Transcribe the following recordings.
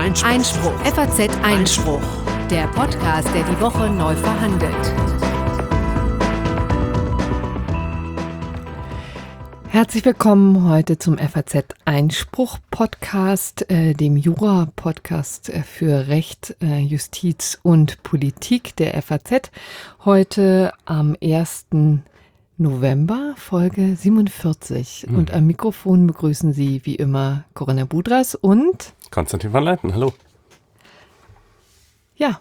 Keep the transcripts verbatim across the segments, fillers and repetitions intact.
Einspruch. Einspruch. F A Z Einspruch. Der Podcast, der die Woche neu verhandelt. Herzlich willkommen heute zum F A Z Einspruch Podcast, äh, dem Jura-Podcast äh, für Recht, äh, Justiz und Politik der F A Z. Heute am ersten November, Folge siebenundvierzig. Mhm. Und am Mikrofon begrüßen Sie wie immer Corinna Budras und Konstantin van Leiten. Hallo. Ja,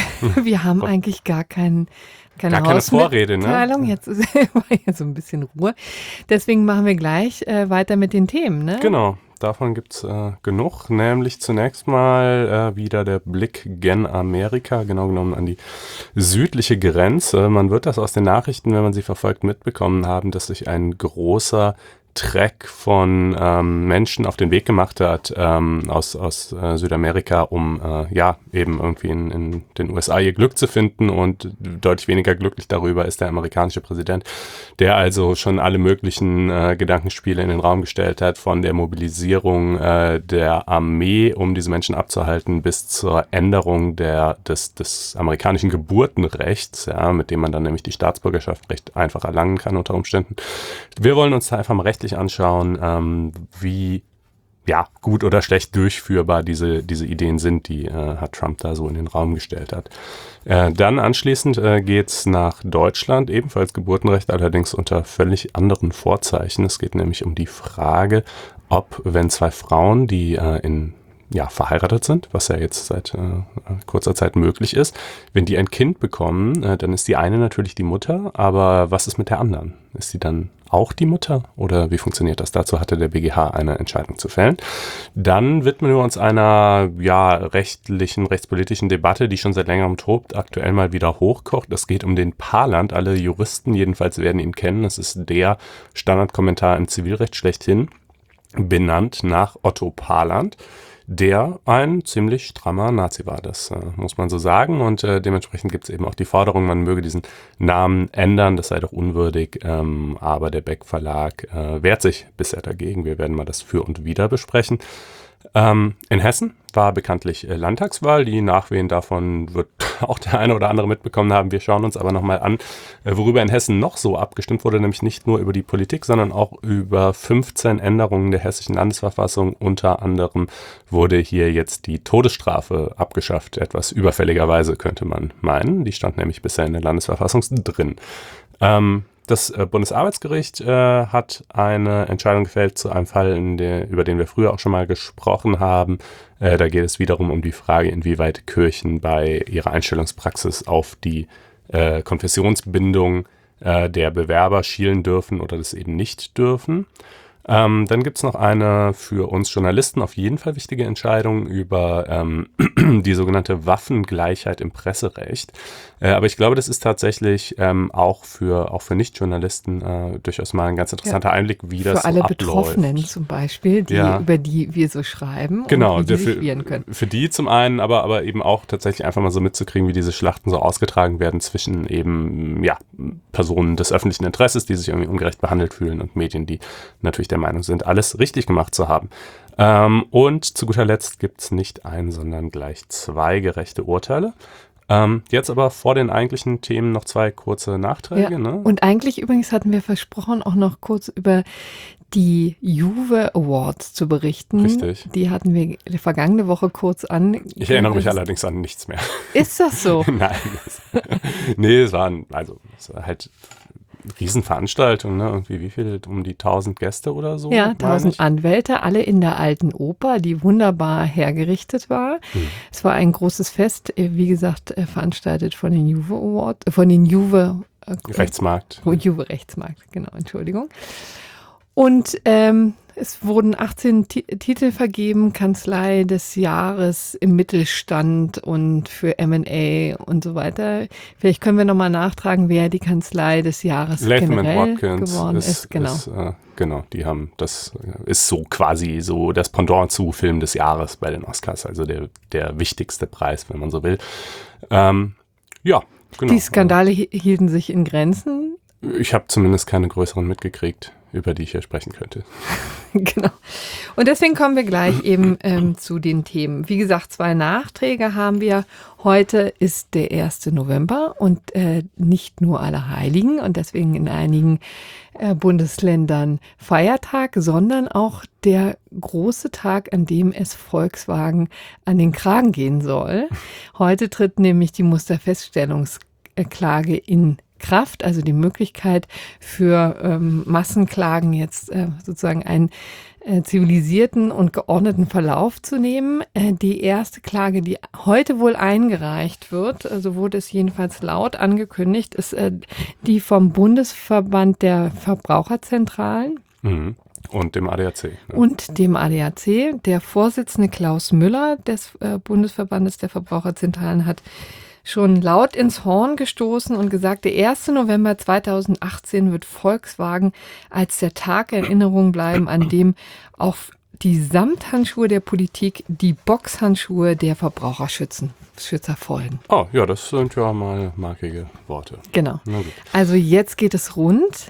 wir haben eigentlich gar keinen Keine, Gar keine Vorrede, ne? Jetzt ist ja so ein bisschen Ruhe. Deswegen machen wir gleich äh, weiter mit den Themen, ne? Genau, davon gibt es äh, genug. Nämlich zunächst mal äh, wieder der Blick gen Amerika, genau genommen an die südliche Grenze. Man wird das aus den Nachrichten, wenn man sie verfolgt, mitbekommen haben, dass sich ein großer Trek von ähm, Menschen auf den Weg gemacht hat ähm, aus, aus äh, Südamerika, um äh, ja eben irgendwie in, in den U S A ihr Glück zu finden, und deutlich weniger glücklich darüber ist der amerikanische Präsident, der also schon alle möglichen äh, Gedankenspiele in den Raum gestellt hat, von der Mobilisierung äh, der Armee, um diese Menschen abzuhalten, bis zur Änderung der, des, des amerikanischen Geburtenrechts, ja, mit dem man dann nämlich die Staatsbürgerschaft recht einfach erlangen kann unter Umständen. Wir wollen uns da einfach mal recht anschauen, ähm, wie ja, gut oder schlecht durchführbar diese, diese Ideen sind, die äh, Herr Trump da so in den Raum gestellt hat. Äh, dann anschließend äh, geht's nach Deutschland, ebenfalls Geburtenrecht, allerdings unter völlig anderen Vorzeichen. Es geht nämlich um die Frage, ob, wenn zwei Frauen, die äh, in ja, verheiratet sind, was ja jetzt seit äh, kurzer Zeit möglich ist, wenn die ein Kind bekommen, äh, dann ist die eine natürlich die Mutter, aber was ist mit der anderen? Ist sie dann auch die Mutter oder wie funktioniert das? Dazu hatte der B G H eine Entscheidung zu fällen. Dann widmen wir uns einer ja, rechtlichen, rechtspolitischen Debatte, die schon seit längerem tobt, aktuell mal wieder hochkocht. Es geht um den Paarland. Alle Juristen jedenfalls werden ihn kennen. Es ist der Standardkommentar im Zivilrecht schlechthin, benannt nach Otto Paarland, der ein ziemlich strammer Nazi war, das äh, muss man so sagen, und äh, dementsprechend gibt es eben auch die Forderung, man möge diesen Namen ändern, das sei doch unwürdig, ähm, aber der Beck Verlag äh, wehrt sich bisher dagegen. Wir werden mal das Für und Wider besprechen. Ähm, in Hessen war bekanntlich äh, Landtagswahl. Die Nachwehen davon wird auch der eine oder andere mitbekommen haben. Wir schauen uns aber nochmal an, äh, worüber in Hessen noch so abgestimmt wurde, nämlich nicht nur über die Politik, sondern auch über fünfzehn Änderungen der hessischen Landesverfassung. Unter anderem wurde hier jetzt die Todesstrafe abgeschafft, etwas überfälligerweise könnte man meinen. Die stand nämlich bisher in der Landesverfassung drin. Ähm, Das äh, Bundesarbeitsgericht äh, hat eine Entscheidung gefällt zu einem Fall, in der, über den wir früher auch schon mal gesprochen haben. Äh, da geht es wiederum um die Frage, inwieweit Kirchen bei ihrer Einstellungspraxis auf die äh, Konfessionsbindung äh, der Bewerber schielen dürfen oder das eben nicht dürfen. Ähm, dann gibt es noch eine für uns Journalisten auf jeden Fall wichtige Entscheidung über ähm, die sogenannte Waffengleichheit im Presserecht. Äh, aber ich glaube, das ist tatsächlich ähm, auch für auch für Nicht-Journalisten äh, durchaus mal ein ganz interessanter ja, Einblick, wie das so abläuft. Für alle Betroffenen zum Beispiel, die, ja. über die wir so schreiben genau, und wie die für, sich wehren können. Für die zum einen, aber, aber eben auch tatsächlich einfach mal so mitzukriegen, wie diese Schlachten so ausgetragen werden zwischen eben ja Personen des öffentlichen Interesses, die sich irgendwie ungerecht behandelt fühlen, und Medien, die natürlich der Meinung sind, alles richtig gemacht zu haben. Ähm, und zu guter Letzt gibt es nicht ein, sondern gleich zwei gerechte Urteile. Ähm, jetzt aber vor den eigentlichen Themen noch zwei kurze Nachträge. Ja, ne? Und eigentlich übrigens hatten wir versprochen, auch noch kurz über die Juve Awards zu berichten. Richtig. Die hatten wir vergangene Woche kurz an. Ich erinnere mich allerdings an nichts mehr. Ist das so? Nein. Das, nee, es waren, also, es war halt Riesenveranstaltung, ne? Irgendwie wie viel? Um die tausend Gäste oder so? Ja, tausend Anwälte, alle in der Alten Oper, die wunderbar hergerichtet war. Hm. Es war ein großes Fest, wie gesagt, veranstaltet von den Juve Awards, von den Juve äh, Rechtsmarkt. Juve Rechtsmarkt, genau, Entschuldigung. Und ähm, es wurden achtzehn T- Titel vergeben, Kanzlei des Jahres im Mittelstand und für M and A und so weiter. Vielleicht können wir nochmal nachtragen, wer die Kanzlei des Jahres Latham generell Watkins geworden ist. ist. Genau. Ist, äh, genau, die haben, das ist so quasi so das Pendant zu Film des Jahres bei den Oscars, also der, der wichtigste Preis, wenn man so will. Ähm, ja, genau. Die Skandale hielten sich in Grenzen. Ich habe zumindest keine größeren mitgekriegt. über die ich hier sprechen könnte. Genau. Und deswegen kommen wir gleich eben ähm, zu den Themen. Wie gesagt, zwei Nachträge haben wir. Heute ist der erste November und äh, nicht nur Allerheiligen und deswegen in einigen äh, Bundesländern Feiertag, sondern auch der große Tag, an dem es Volkswagen an den Kragen gehen soll. Heute tritt nämlich die Musterfeststellungsklage in Kraft, also die Möglichkeit für ähm, Massenklagen jetzt äh, sozusagen einen äh, zivilisierten und geordneten Verlauf zu nehmen. Äh, die erste Klage, die heute wohl eingereicht wird, also wurde es jedenfalls laut angekündigt, ist äh, die vom Bundesverband der Verbraucherzentralen. Mhm. Und dem A D A C. Ne? Und dem A D A C. Der Vorsitzende Klaus Müller des äh, Bundesverbandes der Verbraucherzentralen hat schon laut ins Horn gestoßen und gesagt, der erste November zweitausendachtzehn wird Volkswagen als der Tag in Erinnerung bleiben, an dem auf die Samthandschuhe der Politik die Boxhandschuhe der Verbraucherschützer folgen. Oh, ja, das sind ja mal markige Worte. Genau. Also jetzt geht es rund.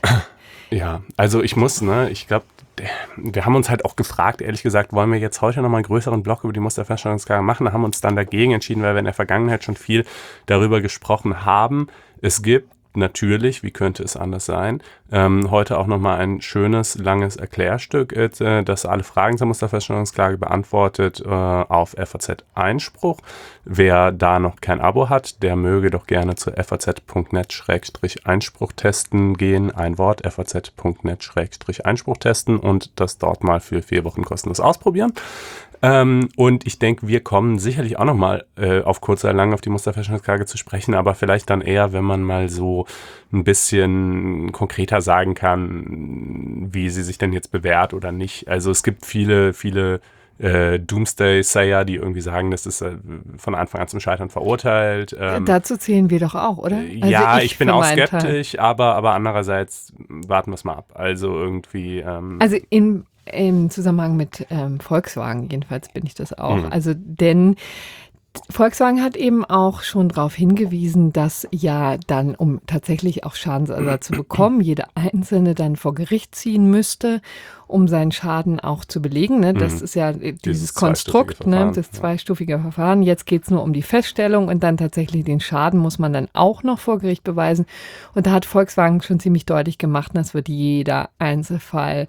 Ja, also ich muss, ne, ich glaube, wir haben uns halt auch gefragt, ehrlich gesagt, wollen wir jetzt heute nochmal einen größeren Block über die Musterfeststellungsklage machen? Da haben wir uns dann dagegen entschieden, weil wir in der Vergangenheit schon viel darüber gesprochen haben. Es gibt natürlich, wie könnte es anders sein, ähm, heute auch nochmal ein schönes, langes Erklärstück, äh, das alle Fragen zur Musterfeststellungsklage beantwortet, äh, auf F A Z Einspruch. Wer da noch kein Abo hat, der möge doch gerne zu f a z punkt net schrägstrich Einspruch testen gehen. Ein Wort, f a z punkt net schrägstrich Einspruch testen und das dort mal für vier Wochen kostenlos ausprobieren. Ähm, und ich denke, wir kommen sicherlich auch nochmal äh, auf kurz oder lang auf die Musterfeststellungsklage zu sprechen, aber vielleicht dann eher, wenn man mal so ein bisschen konkreter sagen kann, wie sie sich denn jetzt bewährt oder nicht. Also es gibt viele, viele äh, Doomsday-Sayer, die irgendwie sagen, das ist äh, von Anfang an zum Scheitern verurteilt. Ähm, Dazu zählen wir doch auch, oder? Also ja, ich, ich bin auch Teil. skeptisch, aber, aber andererseits warten wir es mal ab. Also irgendwie... Ähm, also in Im Zusammenhang mit ähm, Volkswagen jedenfalls bin ich das auch. Mhm. Also denn Volkswagen hat eben auch schon darauf hingewiesen, dass ja dann, um tatsächlich auch Schadensersatz zu bekommen, jeder Einzelne dann vor Gericht ziehen müsste, um seinen Schaden auch zu belegen. Ne? Das Mhm. ist ja dieses, Dieses Konstrukt, ne? Verfahren, das ja. zweistufige Verfahren. Jetzt geht es nur um die Feststellung und dann tatsächlich den Schaden muss man dann auch noch vor Gericht beweisen. Und da hat Volkswagen schon ziemlich deutlich gemacht, das wird jeder Einzelfall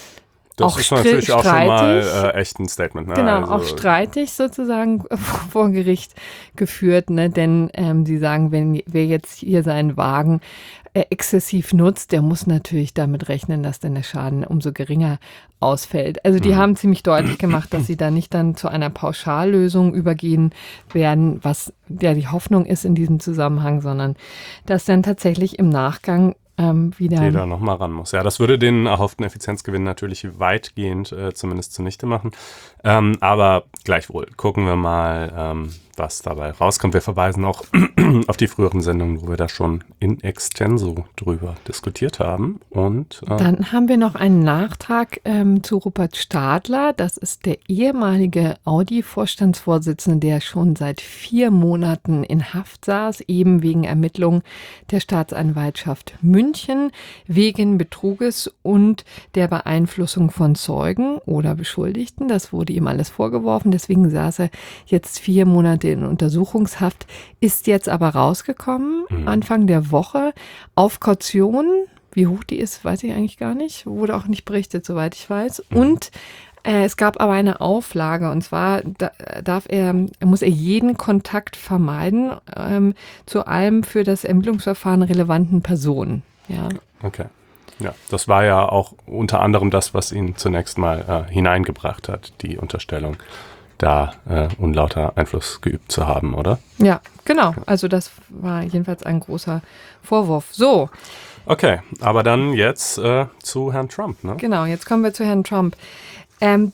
Das auch ist natürlich stri- auch schon mal streitig. äh, echt ein Statement. Ne? Genau, also, auch streitig sozusagen vor Gericht geführt, ne? Denn ähm, sie sagen, wenn wer jetzt hier seinen Wagen äh, exzessiv nutzt, der muss natürlich damit rechnen, dass dann der Schaden umso geringer ausfällt. Also die Mhm. haben ziemlich deutlich gemacht, dass sie da nicht dann zu einer Pauschallösung übergehen werden, was ja die Hoffnung ist in diesem Zusammenhang, sondern dass dann tatsächlich im Nachgang ähm, wieder jeder nochmal ran muss. Ja, das würde den erhofften Effizienzgewinn natürlich weitgehend äh, zumindest zunichte machen. Ähm, aber gleichwohl gucken wir mal, ähm, was dabei rauskommt. Wir verweisen auch auf die früheren Sendungen, wo wir da schon in extenso drüber diskutiert haben. Und äh, Dann haben wir noch einen Nachtrag ähm, zu Rupert Stadler. Das ist der ehemalige Audi-Vorstandsvorsitzende, der schon seit vier Monaten in Haft saß, eben wegen Ermittlungen der Staatsanwaltschaft München, wegen Betruges und der Beeinflussung von Zeugen oder Beschuldigten. Das wurde ihm alles vorgeworfen. Deswegen saß er jetzt vier Monate in Untersuchungshaft, ist jetzt aber rausgekommen, Mhm. Anfang der Woche, auf Kaution. Wie hoch die ist, weiß ich eigentlich gar nicht. Wurde auch nicht berichtet, soweit ich weiß. Mhm. Und äh, es gab aber eine Auflage. Und zwar da, darf er, muss er jeden Kontakt vermeiden ähm, zu allem für das Ermittlungsverfahren relevanten Personen. Ja. okay. Ja, das war ja auch unter anderem das, was ihn zunächst mal äh, hineingebracht hat, die Unterstellung, da äh, unlauter Einfluss geübt zu haben, oder? Ja, genau. Also das war jedenfalls ein großer Vorwurf. So, Okay, aber dann jetzt äh, zu Herrn Trump, ne? genau. Jetzt kommen wir zu Herrn Trump. Ähm,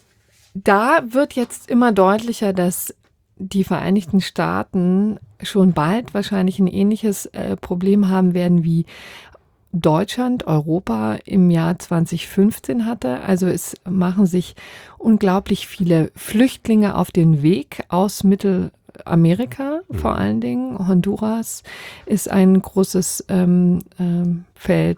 da wird jetzt immer deutlicher, dass die Vereinigten Staaten schon bald wahrscheinlich ein ähnliches äh, Problem haben werden wie Deutschland, Europa im Jahr zwanzig fünfzehn hatte. Also es machen sich unglaublich viele Flüchtlinge auf den Weg aus Mittelamerika, Mhm. vor allen Dingen. Honduras ist ein großes ähm, ähm, Feld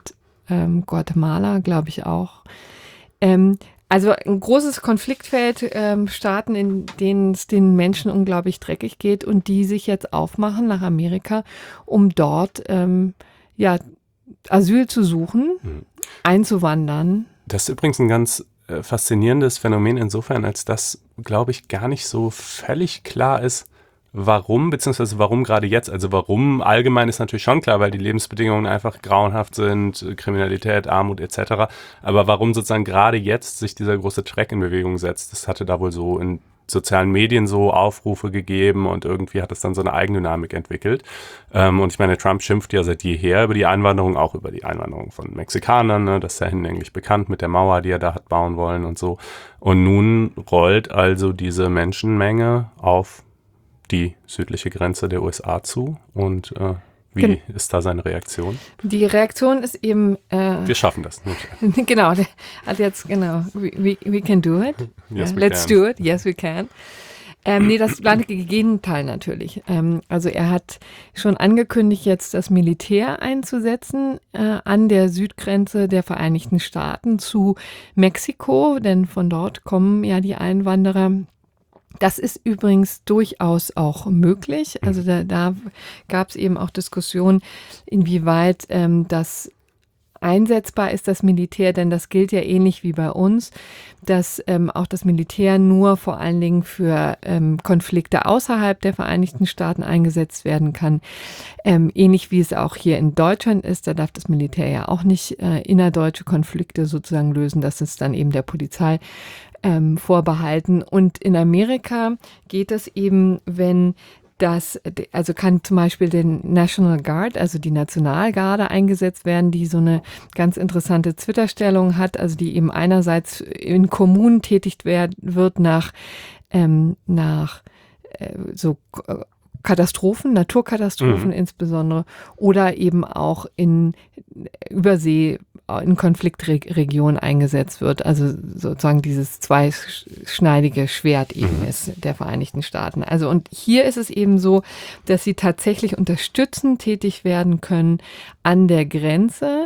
ähm, Guatemala, glaube ich auch. Ähm, also ein großes Konfliktfeld, ähm, Staaten, in denen es den Menschen unglaublich dreckig geht und die sich jetzt aufmachen nach Amerika, um dort ähm, ja, Asyl zu suchen, mhm. einzuwandern. Das ist übrigens ein ganz äh, faszinierendes Phänomen insofern, als das, glaube ich, gar nicht so völlig klar ist, warum, beziehungsweise warum gerade jetzt. Also warum allgemein ist natürlich schon klar, weil die Lebensbedingungen einfach grauenhaft sind, Kriminalität, Armut et cetera. Aber warum sozusagen gerade jetzt sich dieser große Track in Bewegung setzt, das hatte da wohl so in sozialen Medien so Aufrufe gegeben und irgendwie hat es dann so eine Eigendynamik entwickelt. Ähm, und ich meine, Trump schimpft ja seit jeher über die Einwanderung, auch über die Einwanderung von Mexikanern, ne? Das ist ja hinlänglich bekannt mit der Mauer, die er da hat bauen wollen und so. Und nun rollt also diese Menschenmenge auf die südliche Grenze der U S A zu und äh, wie Gen- ist da seine Reaktion? Die Reaktion ist eben äh, wir schaffen das. Genau, der hat jetzt, genau, we, we can do it. Yes, yeah, we let's can. do it, yes we can. Ähm, nee, das blanke Gegenteil natürlich. Ähm, also er hat schon angekündigt, jetzt das Militär einzusetzen äh, an der Südgrenze der Vereinigten Staaten zu Mexiko, denn von dort kommen ja die Einwanderer. Das ist übrigens durchaus auch möglich. Also da, da gab es eben auch Diskussionen, inwieweit ähm, das einsetzbar ist, das Militär, denn das gilt ja ähnlich wie bei uns, dass ähm, auch das Militär nur vor allen Dingen für ähm, Konflikte außerhalb der Vereinigten Staaten eingesetzt werden kann. Ähm, ähnlich wie es auch hier in Deutschland ist, da darf das Militär ja auch nicht äh, innerdeutsche Konflikte sozusagen lösen. Das ist dann eben der Polizei ähm, vorbehalten. Und in Amerika geht es eben, wenn das, also kann zum Beispiel den National Guard, also die Nationalgarde eingesetzt werden, die so eine ganz interessante Twitter-Stellung hat, also die eben einerseits in Kommunen tätig werd, wird nach, ähm, nach äh, so Katastrophen, Naturkatastrophen mhm. insbesondere, oder eben auch in Übersee, in Konfliktregionen eingesetzt wird. Also sozusagen dieses zweischneidige Schwert eben mhm. ist der Vereinigten Staaten. Also und hier ist es eben so, dass sie tatsächlich unterstützend tätig werden können an der Grenze.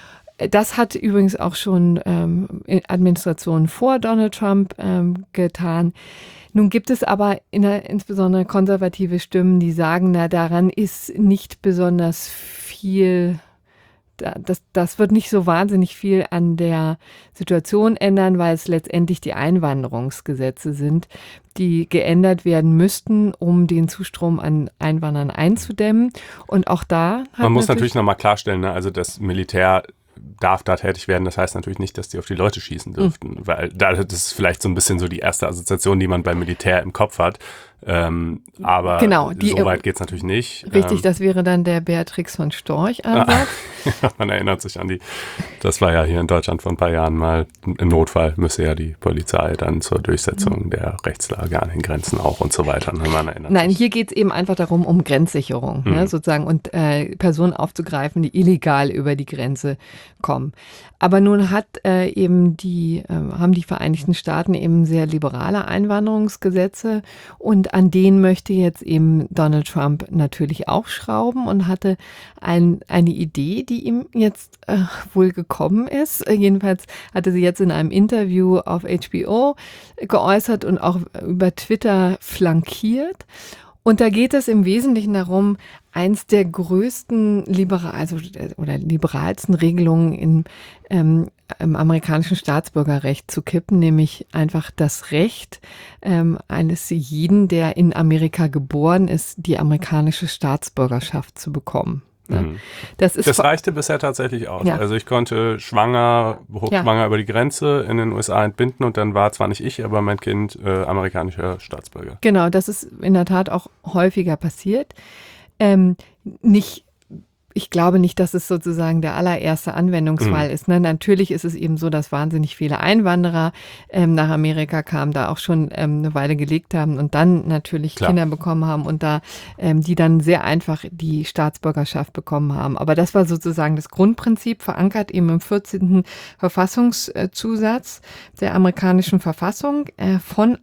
Das hat übrigens auch schon ähm, Administrationen vor Donald Trump ähm, getan. Nun gibt es aber in der, insbesondere konservative Stimmen, die sagen, na, daran ist nicht besonders viel, das, das wird nicht so wahnsinnig viel an der Situation ändern, weil es letztendlich die Einwanderungsgesetze sind, die geändert werden müssten, um den Zustrom an Einwanderern einzudämmen. Und auch da hat man muss natürlich nochmal klarstellen, ne? Also das Militär darf da tätig werden. Das heißt natürlich nicht, dass die auf die Leute schießen dürften, mhm. weil das ist vielleicht so ein bisschen so die erste Assoziation, die man beim Militär im Kopf hat. Ähm, aber genau, die, so weit geht es natürlich nicht. Richtig, ähm, das wäre dann der Beatrix von Storch-Ansatz. Man erinnert sich an die, das war ja hier in Deutschland vor ein paar Jahren mal, im Notfall müsse ja die Polizei dann zur Durchsetzung mhm. der Rechtslage an den Grenzen auch und so weiter. Man erinnert Nein, sich. hier geht es eben einfach darum, um Grenzsicherung, mhm. ne, sozusagen, und äh, Personen aufzugreifen, die illegal über die Grenze kommen. Aber nun hat äh, eben die, äh, haben die Vereinigten Staaten eben sehr liberale Einwanderungsgesetze und an denen möchte jetzt eben Donald Trump natürlich auch schrauben und hatte ein, eine Idee, die ihm jetzt äh, wohl gekommen ist. Äh, jedenfalls hatte sie jetzt in einem Interview auf H B O geäußert und auch über Twitter flankiert. Und da geht es im Wesentlichen darum, eins der größten liberal, also, oder liberalsten Regelungen in, ähm, im amerikanischen Staatsbürgerrecht zu kippen, nämlich einfach das Recht ähm, eines jeden, der in Amerika geboren ist, die amerikanische Staatsbürgerschaft zu bekommen. Ja. Mhm. Das, ist das reichte bisher tatsächlich aus. Ja. Also ich konnte schwanger, hochschwanger ja. über die Grenze in den U S A entbinden und dann war zwar nicht ich, aber mein Kind äh, amerikanischer Staatsbürger. Genau, das ist in der Tat auch häufiger passiert. Ähm, nicht Ich glaube nicht, dass es sozusagen der allererste Anwendungsfall mhm. ist. Ne? Natürlich ist es eben so, dass wahnsinnig viele Einwanderer ähm, nach Amerika kamen, da auch schon ähm, eine Weile gelebt haben und dann natürlich Klar. Kinder bekommen haben und da ähm, die dann sehr einfach die Staatsbürgerschaft bekommen haben. Aber das war sozusagen das Grundprinzip, verankert eben im vierzehnten Verfassungszusatz der amerikanischen Verfassung äh, von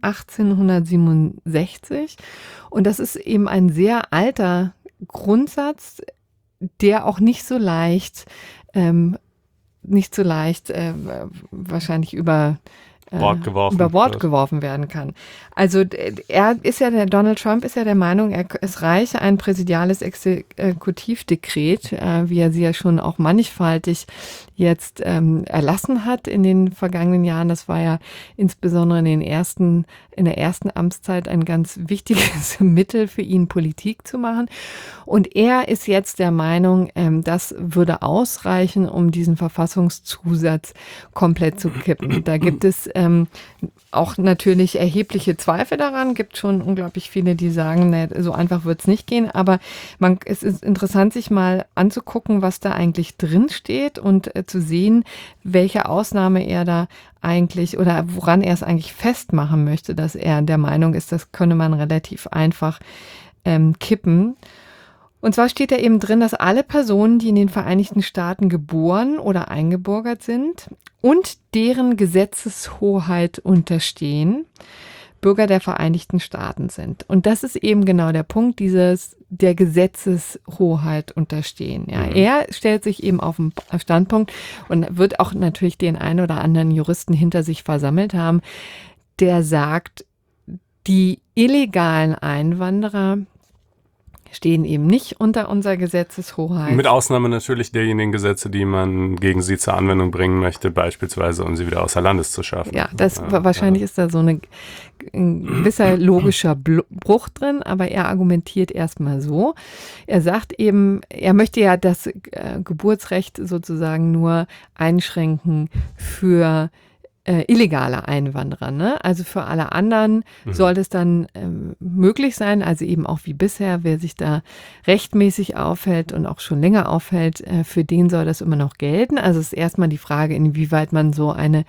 achtzehnhundertsiebenundsechzig. Und das ist eben ein sehr alter Grundsatz, der auch nicht so leicht ähm, nicht so leicht äh, wahrscheinlich über Bord geworfen über Bord wird. geworfen werden kann. Also er ist ja, der Donald Trump ist ja der Meinung, er, es reiche ein präsidiales Exekutivdekret, äh, wie er sie ja schon auch mannigfaltig jetzt ähm, erlassen hat in den vergangenen Jahren. Das war ja insbesondere in den ersten, in der ersten Amtszeit ein ganz wichtiges Mittel für ihn, Politik zu machen. Und er ist jetzt der Meinung, ähm, das würde ausreichen, um diesen Verfassungszusatz komplett zu kippen. Da gibt es ähm, auch natürlich erhebliche Zweifel daran. Gibt schon unglaublich viele, die sagen, ne, so einfach wird es nicht gehen. Aber man, es ist interessant, sich mal anzugucken, was da eigentlich drin steht und äh, zu sehen, welche Ausnahme er da eigentlich oder woran er es eigentlich festmachen möchte, dass er der Meinung ist, das könne man relativ einfach ähm, kippen. Und zwar steht da eben drin, dass alle Personen, die in den Vereinigten Staaten geboren oder eingebürgert sind und deren Gesetzeshoheit unterstehen, Bürger der Vereinigten Staaten sind. Und das ist eben genau der Punkt, dieses der Gesetzeshoheit unterstehen. Ja, er stellt sich eben auf den Standpunkt und wird auch natürlich den einen oder anderen Juristen hinter sich versammelt haben, der sagt, die illegalen Einwanderer stehen eben nicht unter unserer Gesetzeshoheit. Mit Ausnahme natürlich derjenigen Gesetze, die man gegen sie zur Anwendung bringen möchte, beispielsweise um sie wieder außer Landes zu schaffen. Ja, das ja, wahrscheinlich ja. ist da so eine, ein gewisser logischer Bruch drin, aber er argumentiert erstmal so. Er sagt eben, er möchte ja das äh, Geburtsrecht sozusagen nur einschränken für Äh, illegale Einwanderer, ne? Also für alle anderen mhm. soll es dann ähm, möglich sein, also eben auch wie bisher, wer sich da rechtmäßig aufhält und auch schon länger aufhält, äh, für den soll das immer noch gelten. Also es ist erstmal die Frage, inwieweit man so eine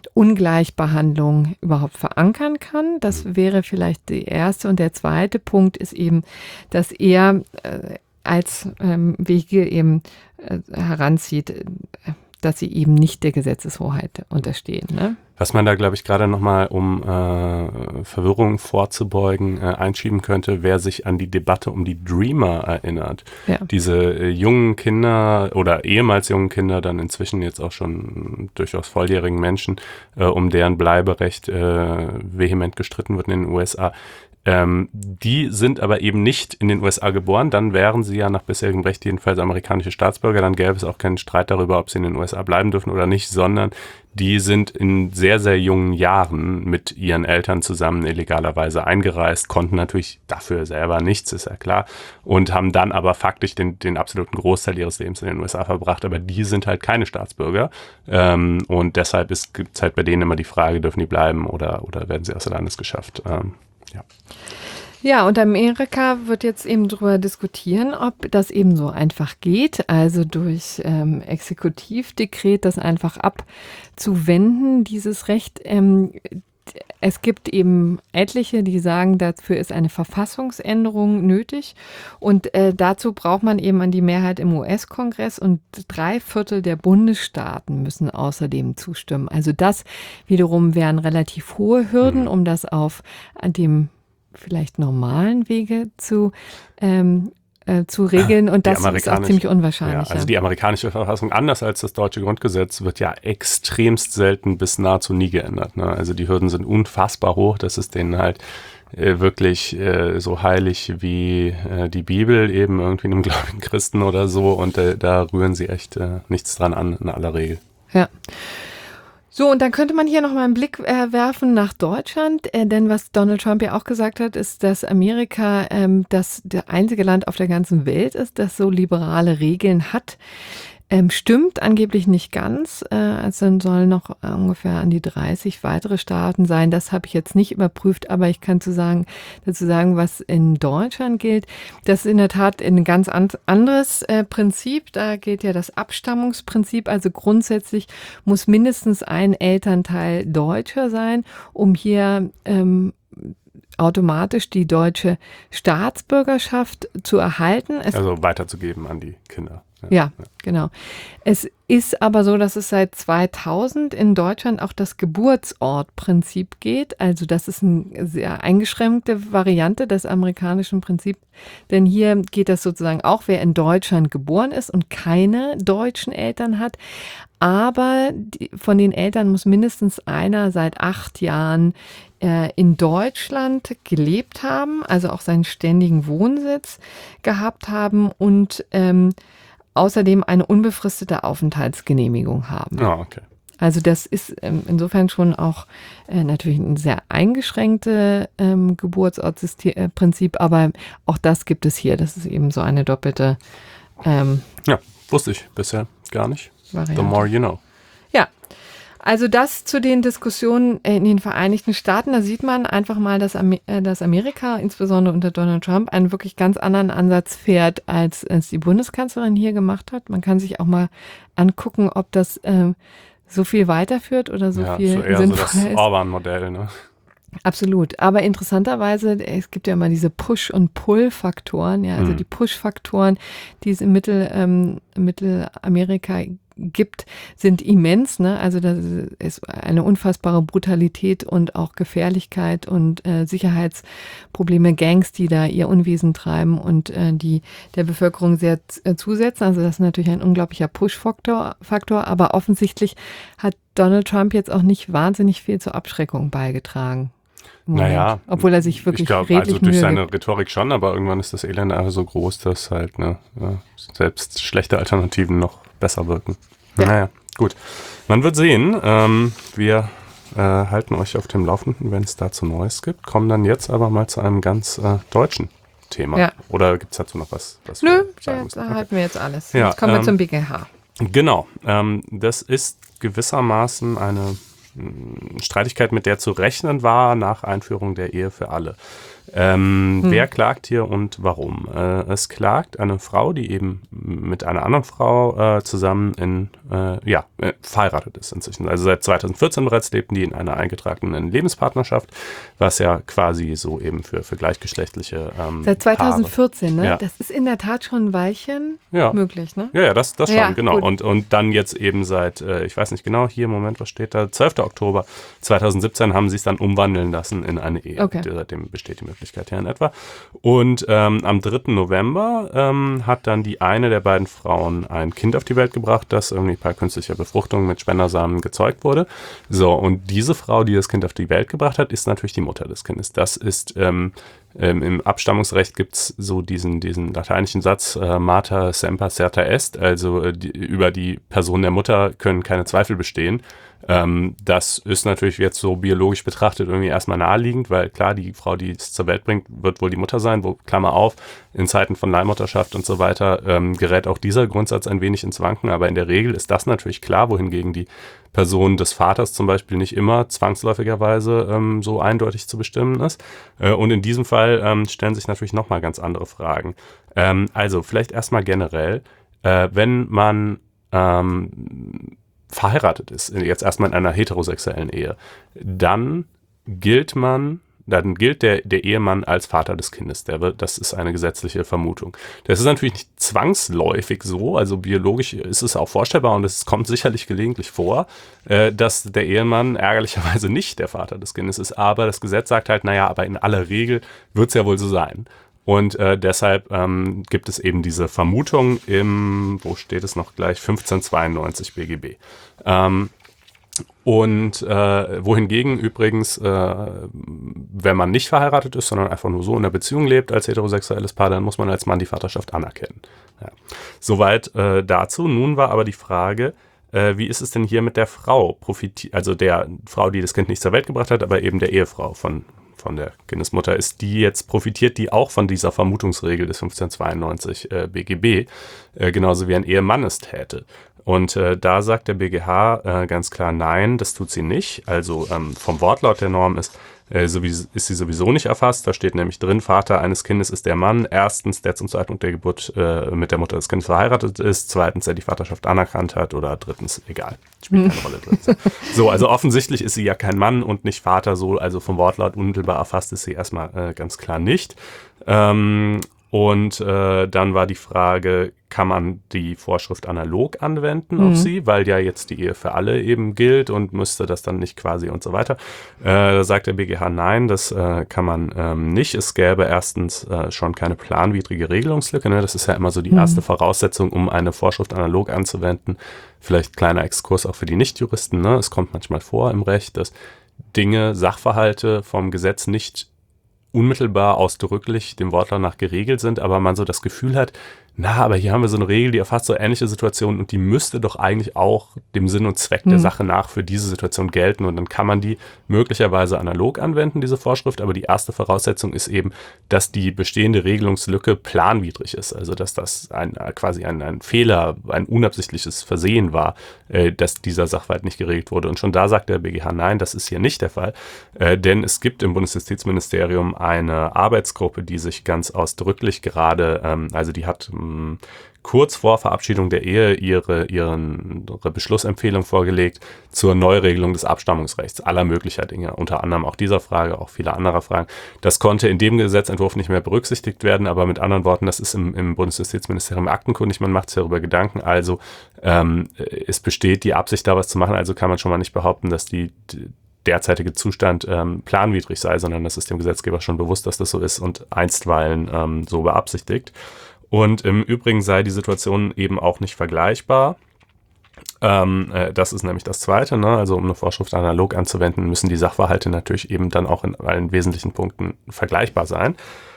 Ungleichbehandlung überhaupt verankern kann. Das wäre vielleicht der erste. Und der zweite Punkt ist eben, dass er äh, als ähm, Vehikel eben äh, heranzieht, äh, dass sie eben nicht der Gesetzeshoheit unterstehen. Ne? Was man da, glaube ich, gerade nochmal, um äh, Verwirrung vorzubeugen, äh, einschieben könnte, wer sich an die Debatte um die Dreamer erinnert. Ja. Diese äh, jungen Kinder oder ehemals jungen Kinder, dann inzwischen jetzt auch schon durchaus volljährigen Menschen, äh, um deren Bleiberecht äh, vehement gestritten wird in den U S A. Ähm, die sind aber eben nicht in den U S A geboren, dann wären sie ja nach bisherigem Recht jedenfalls amerikanische Staatsbürger, dann gäbe es auch keinen Streit darüber, ob sie in den U S A bleiben dürfen oder nicht, sondern die sind in sehr, sehr jungen Jahren mit ihren Eltern zusammen illegalerweise eingereist, konnten natürlich dafür selber nichts, ist ja klar, und haben dann aber faktisch den, den absoluten Großteil ihres Lebens in den U S A verbracht, aber die sind halt keine Staatsbürger ähm, und deshalb gibt es halt bei denen immer die Frage, dürfen die bleiben oder, oder werden sie außer Landes geschafft. Ähm, Ja. Ja, und Amerika wird jetzt eben darüber diskutieren, ob das eben so einfach geht, also durch ähm, Exekutivdekret das einfach abzuwenden, dieses Recht. Ähm, es gibt eben etliche, die sagen, dafür ist eine Verfassungsänderung nötig und äh, dazu braucht man eben an die Mehrheit im U S-Kongress und drei Viertel der Bundesstaaten müssen außerdem zustimmen. Also das wiederum wären relativ hohe Hürden, um das auf dem vielleicht normalen Wege zu ähm, äh, zu regeln und das ist auch ziemlich unwahrscheinlich. Ja, also die amerikanische Verfassung, anders als das deutsche Grundgesetz, wird ja extremst selten bis nahezu nie geändert. Ne? Also die Hürden sind unfassbar hoch, das ist denen halt äh, wirklich äh, so heilig wie äh, die Bibel, eben irgendwie einem gläubigen Christen oder so, und äh, da rühren sie echt äh, nichts dran an in aller Regel. Ja. So, und dann könnte man hier nochmal einen Blick äh, werfen nach Deutschland, äh, denn was Donald Trump ja auch gesagt hat, ist, dass Amerika ähm, das der einzige Land auf der ganzen Welt ist, das so liberale Regeln hat. Ähm, stimmt angeblich nicht ganz, äh, also sollen noch äh, ungefähr an die dreißig weitere Staaten sein. Das habe ich jetzt nicht überprüft, aber ich kann zu sagen, dazu sagen, was in Deutschland gilt. Das ist in der Tat ein ganz an, anderes äh, Prinzip. Da gilt ja das Abstammungsprinzip. Also grundsätzlich muss mindestens ein Elternteil Deutscher sein, um hier ähm, automatisch die deutsche Staatsbürgerschaft zu erhalten. Es also weiterzugeben an die Kinder. Ja, ja, genau. Es ist aber so, dass es seit zweitausend in Deutschland auch das Geburtsortprinzip geht. Also das ist eine sehr eingeschränkte Variante des amerikanischen Prinzips. Denn hier geht das sozusagen auch, wer in Deutschland geboren ist und keine deutschen Eltern hat. Aber die, von den Eltern muss mindestens einer seit acht Jahren äh, in Deutschland gelebt haben, also auch seinen ständigen Wohnsitz gehabt haben und ähm, außerdem eine unbefristete Aufenthaltsgenehmigung haben. Ah, okay. Also das ist ähm, insofern schon auch äh, natürlich ein sehr eingeschränktes ähm, Geburtsortsprinzip, aber auch das gibt es hier. Das ist eben so eine doppelte ähm, Ja, wusste ich bisher gar nicht. Variante. The more you know. Ja, also das zu den Diskussionen in den Vereinigten Staaten. Da sieht man einfach mal, dass, Amer- dass Amerika, insbesondere unter Donald Trump, einen wirklich ganz anderen Ansatz fährt, als es die Bundeskanzlerin hier gemacht hat. Man kann sich auch mal angucken, ob das äh, so viel weiterführt oder so ja, viel so eher sinnvoller so das ist. Orban-Modell, ne? Absolut. Aber interessanterweise, es gibt ja immer diese Push- und Pull-Faktoren, ja, also Mhm. die Push-Faktoren, die es in Mittel, ähm, Mittelamerika gibt, sind immens, ne? Also das ist eine unfassbare Brutalität und auch Gefährlichkeit und äh, Sicherheitsprobleme, Gangs, die da ihr Unwesen treiben und äh, die der Bevölkerung sehr äh, zusetzen. Also das ist natürlich ein unglaublicher Push-Faktor, Faktor, aber offensichtlich hat Donald Trump jetzt auch nicht wahnsinnig viel zur Abschreckung beigetragen. im Moment. Naja, Obwohl er sich wirklich ich glaube, redlich also durch Mühe seine gibt. Rhetorik schon, aber irgendwann ist das Elend einfach so groß, dass halt ne, ja, selbst schlechte Alternativen noch besser wirken. Ja. Naja, gut. Man wird sehen. Ähm, wir äh, halten euch auf dem Laufenden, wenn es dazu Neues gibt. Kommen dann jetzt aber mal zu einem ganz äh, deutschen Thema. Ja. Oder gibt es dazu noch was, was Nö, wir sagen ja, müssen? da Okay. halten wir jetzt alles. Ja, Jetzt kommen wir ähm, zum B G H. Genau, ähm, das ist gewissermaßen eine mh, Streitigkeit, mit der zu rechnen war nach Einführung der Ehe für alle. Ähm, Hm. Wer klagt hier und warum? Äh, es klagt eine Frau, die eben mit einer anderen Frau äh, zusammen in, äh, ja, äh, verheiratet ist inzwischen. Also seit zweitausendvierzehn bereits lebten die in einer eingetragenen Lebenspartnerschaft, was ja quasi so eben für, für gleichgeschlechtliche ähm, Seit zweitausendvierzehn, ne? Ja. Das ist in der Tat schon ein Weilchen Ja. möglich, ne? Ja, ja, das, das schon, Ja, genau. gut. Und, und dann jetzt eben seit, äh, ich weiß nicht genau, hier, Moment, was steht da? zwölften Oktober zweitausendsiebzehn haben sie es dann umwandeln lassen in eine Ehe. Okay. Seitdem besteht die Möglichkeit ja in etwa. Und ähm, am dritten November ähm, hat dann die eine der beiden Frauen ein Kind auf die Welt gebracht, das irgendwie per künstlicher Befruchtung mit Spendersamen gezeugt wurde. So, und diese Frau, die das Kind auf die Welt gebracht hat, ist natürlich die Mutter des Kindes. Das ist ähm, Ähm, im Abstammungsrecht gibt es so diesen, diesen lateinischen Satz, äh, Mater semper certa est, also äh, die, über die Person der Mutter können keine Zweifel bestehen. Ähm, das ist natürlich jetzt so biologisch betrachtet irgendwie erstmal naheliegend, weil klar, die Frau, die es zur Welt bringt, wird wohl die Mutter sein, wo, Klammer auf, in Zeiten von Leihmutterschaft und so weiter ähm, gerät auch dieser Grundsatz ein wenig ins Wanken, aber in der Regel ist das natürlich klar, wohingegen die Person des Vaters zum Beispiel nicht immer zwangsläufigerweise ähm, so eindeutig zu bestimmen ist. Äh, und in diesem Fall ähm, stellen sich natürlich nochmal ganz andere Fragen. Ähm, also vielleicht erstmal generell, äh, wenn man ähm, verheiratet ist, jetzt erstmal in einer heterosexuellen Ehe, dann gilt man dann gilt der, der Ehemann als Vater des Kindes. Der wird, das ist eine gesetzliche Vermutung. Das ist natürlich nicht zwangsläufig so, also biologisch ist es auch vorstellbar und es kommt sicherlich gelegentlich vor, äh, dass der Ehemann ärgerlicherweise nicht der Vater des Kindes ist, aber das Gesetz sagt halt, naja, aber in aller Regel wird es ja wohl so sein. Und äh, deshalb ähm, gibt es eben diese Vermutung im, wo steht es noch gleich, fünfzehnhundertzweiundneunzig B G B. Ähm, Und äh, wohingegen übrigens, äh, wenn man nicht verheiratet ist, sondern einfach nur so in einer Beziehung lebt als heterosexuelles Paar, dann muss man als Mann die Vaterschaft anerkennen. Ja. Soweit äh, dazu. Nun war aber die Frage, äh, wie ist es denn hier mit der Frau, profiti- also der Frau, die das Kind nicht zur Welt gebracht hat, aber eben der Ehefrau von, von der Kindesmutter, ist die jetzt, profitiert die auch von dieser Vermutungsregel des fünfzehnhundertzweiundneunzig äh, B G B, äh, genauso wie ein Ehemann es täte. Und äh, da sagt der B G H äh, ganz klar, nein, das tut sie nicht. Also ähm, vom Wortlaut der Norm ist, äh, sowieso, ist sie sowieso nicht erfasst. Da steht nämlich drin, Vater eines Kindes ist der Mann. Erstens, der zum Zeitpunkt der Geburt äh, mit der Mutter des Kindes verheiratet ist. Zweitens, der die Vaterschaft anerkannt hat. Oder drittens, egal, spielt keine Rolle drin. So, also offensichtlich ist sie ja kein Mann und nicht Vater. So, also vom Wortlaut unmittelbar erfasst ist sie erstmal äh, ganz klar nicht. Ähm, Und äh, dann war die Frage, kann man die Vorschrift analog anwenden Mhm. auf sie, weil ja jetzt die Ehe für alle eben gilt und müsste das dann nicht quasi und so weiter. Äh, da sagt der B G H, nein, das äh, kann man ähm, nicht. Es gäbe erstens äh, schon keine planwidrige Regelungslücke. Ne? Das ist ja immer so die Mhm. erste Voraussetzung, um eine Vorschrift analog anzuwenden. Vielleicht kleiner Exkurs auch für die Nichtjuristen. Ne? Es kommt manchmal vor im Recht, dass Dinge, Sachverhalte vom Gesetz nicht unmittelbar ausdrücklich dem Wortlaut nach geregelt sind, aber man so das Gefühl hat, na, aber hier haben wir so eine Regel, die erfasst so ähnliche Situationen und die müsste doch eigentlich auch dem Sinn und Zweck der Hm. Sache nach für diese Situation gelten und dann kann man die möglicherweise analog anwenden, diese Vorschrift, aber die erste Voraussetzung ist eben, dass die bestehende Regelungslücke planwidrig ist, also dass das ein, quasi ein, ein Fehler, ein unabsichtliches Versehen war, äh, dass dieser Sachverhalt nicht geregelt wurde und schon da sagt der B G H, nein, das ist hier nicht der Fall, äh, denn es gibt im Bundesjustizministerium eine Arbeitsgruppe, die sich ganz ausdrücklich gerade, ähm, also die hat mh, kurz vor Verabschiedung der Ehe ihre, ihren, ihre Beschlussempfehlung vorgelegt zur Neuregelung des Abstammungsrechts aller möglicher Dinge, unter anderem auch dieser Frage, auch viele anderer Fragen. Das konnte in dem Gesetzentwurf nicht mehr berücksichtigt werden, aber mit anderen Worten, das ist im, im Bundesjustizministerium aktenkundig, man macht sich darüber Gedanken, also ähm, es besteht die Absicht, da was zu machen, also kann man schon mal nicht behaupten, dass die, die derzeitige Zustand ähm, planwidrig sei, sondern das ist dem Gesetzgeber schon bewusst, dass das so ist und einstweilen ähm, so beabsichtigt. Und im Übrigen sei die Situation eben auch nicht vergleichbar. Ähm, äh, das ist nämlich das Zweite, ne? Also um eine Vorschrift analog anzuwenden, müssen die Sachverhalte natürlich eben dann auch in allen wesentlichen Punkten vergleichbar sein.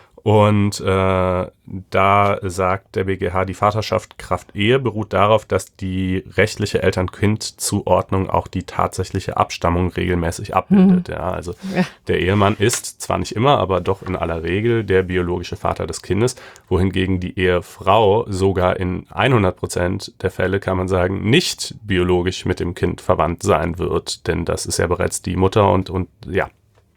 Und äh, da sagt der B G H, die Vaterschaft Kraft Ehe beruht darauf, dass die rechtliche Eltern-Kind-Zuordnung auch die tatsächliche Abstammung regelmäßig abbildet. Mhm. Ja, also Ja. der Ehemann ist zwar nicht immer, aber doch in aller Regel der biologische Vater des Kindes, wohingegen die Ehefrau sogar in hundert Prozent der Fälle, kann man sagen, nicht biologisch mit dem Kind verwandt sein wird, denn das ist ja bereits die Mutter und, und ja,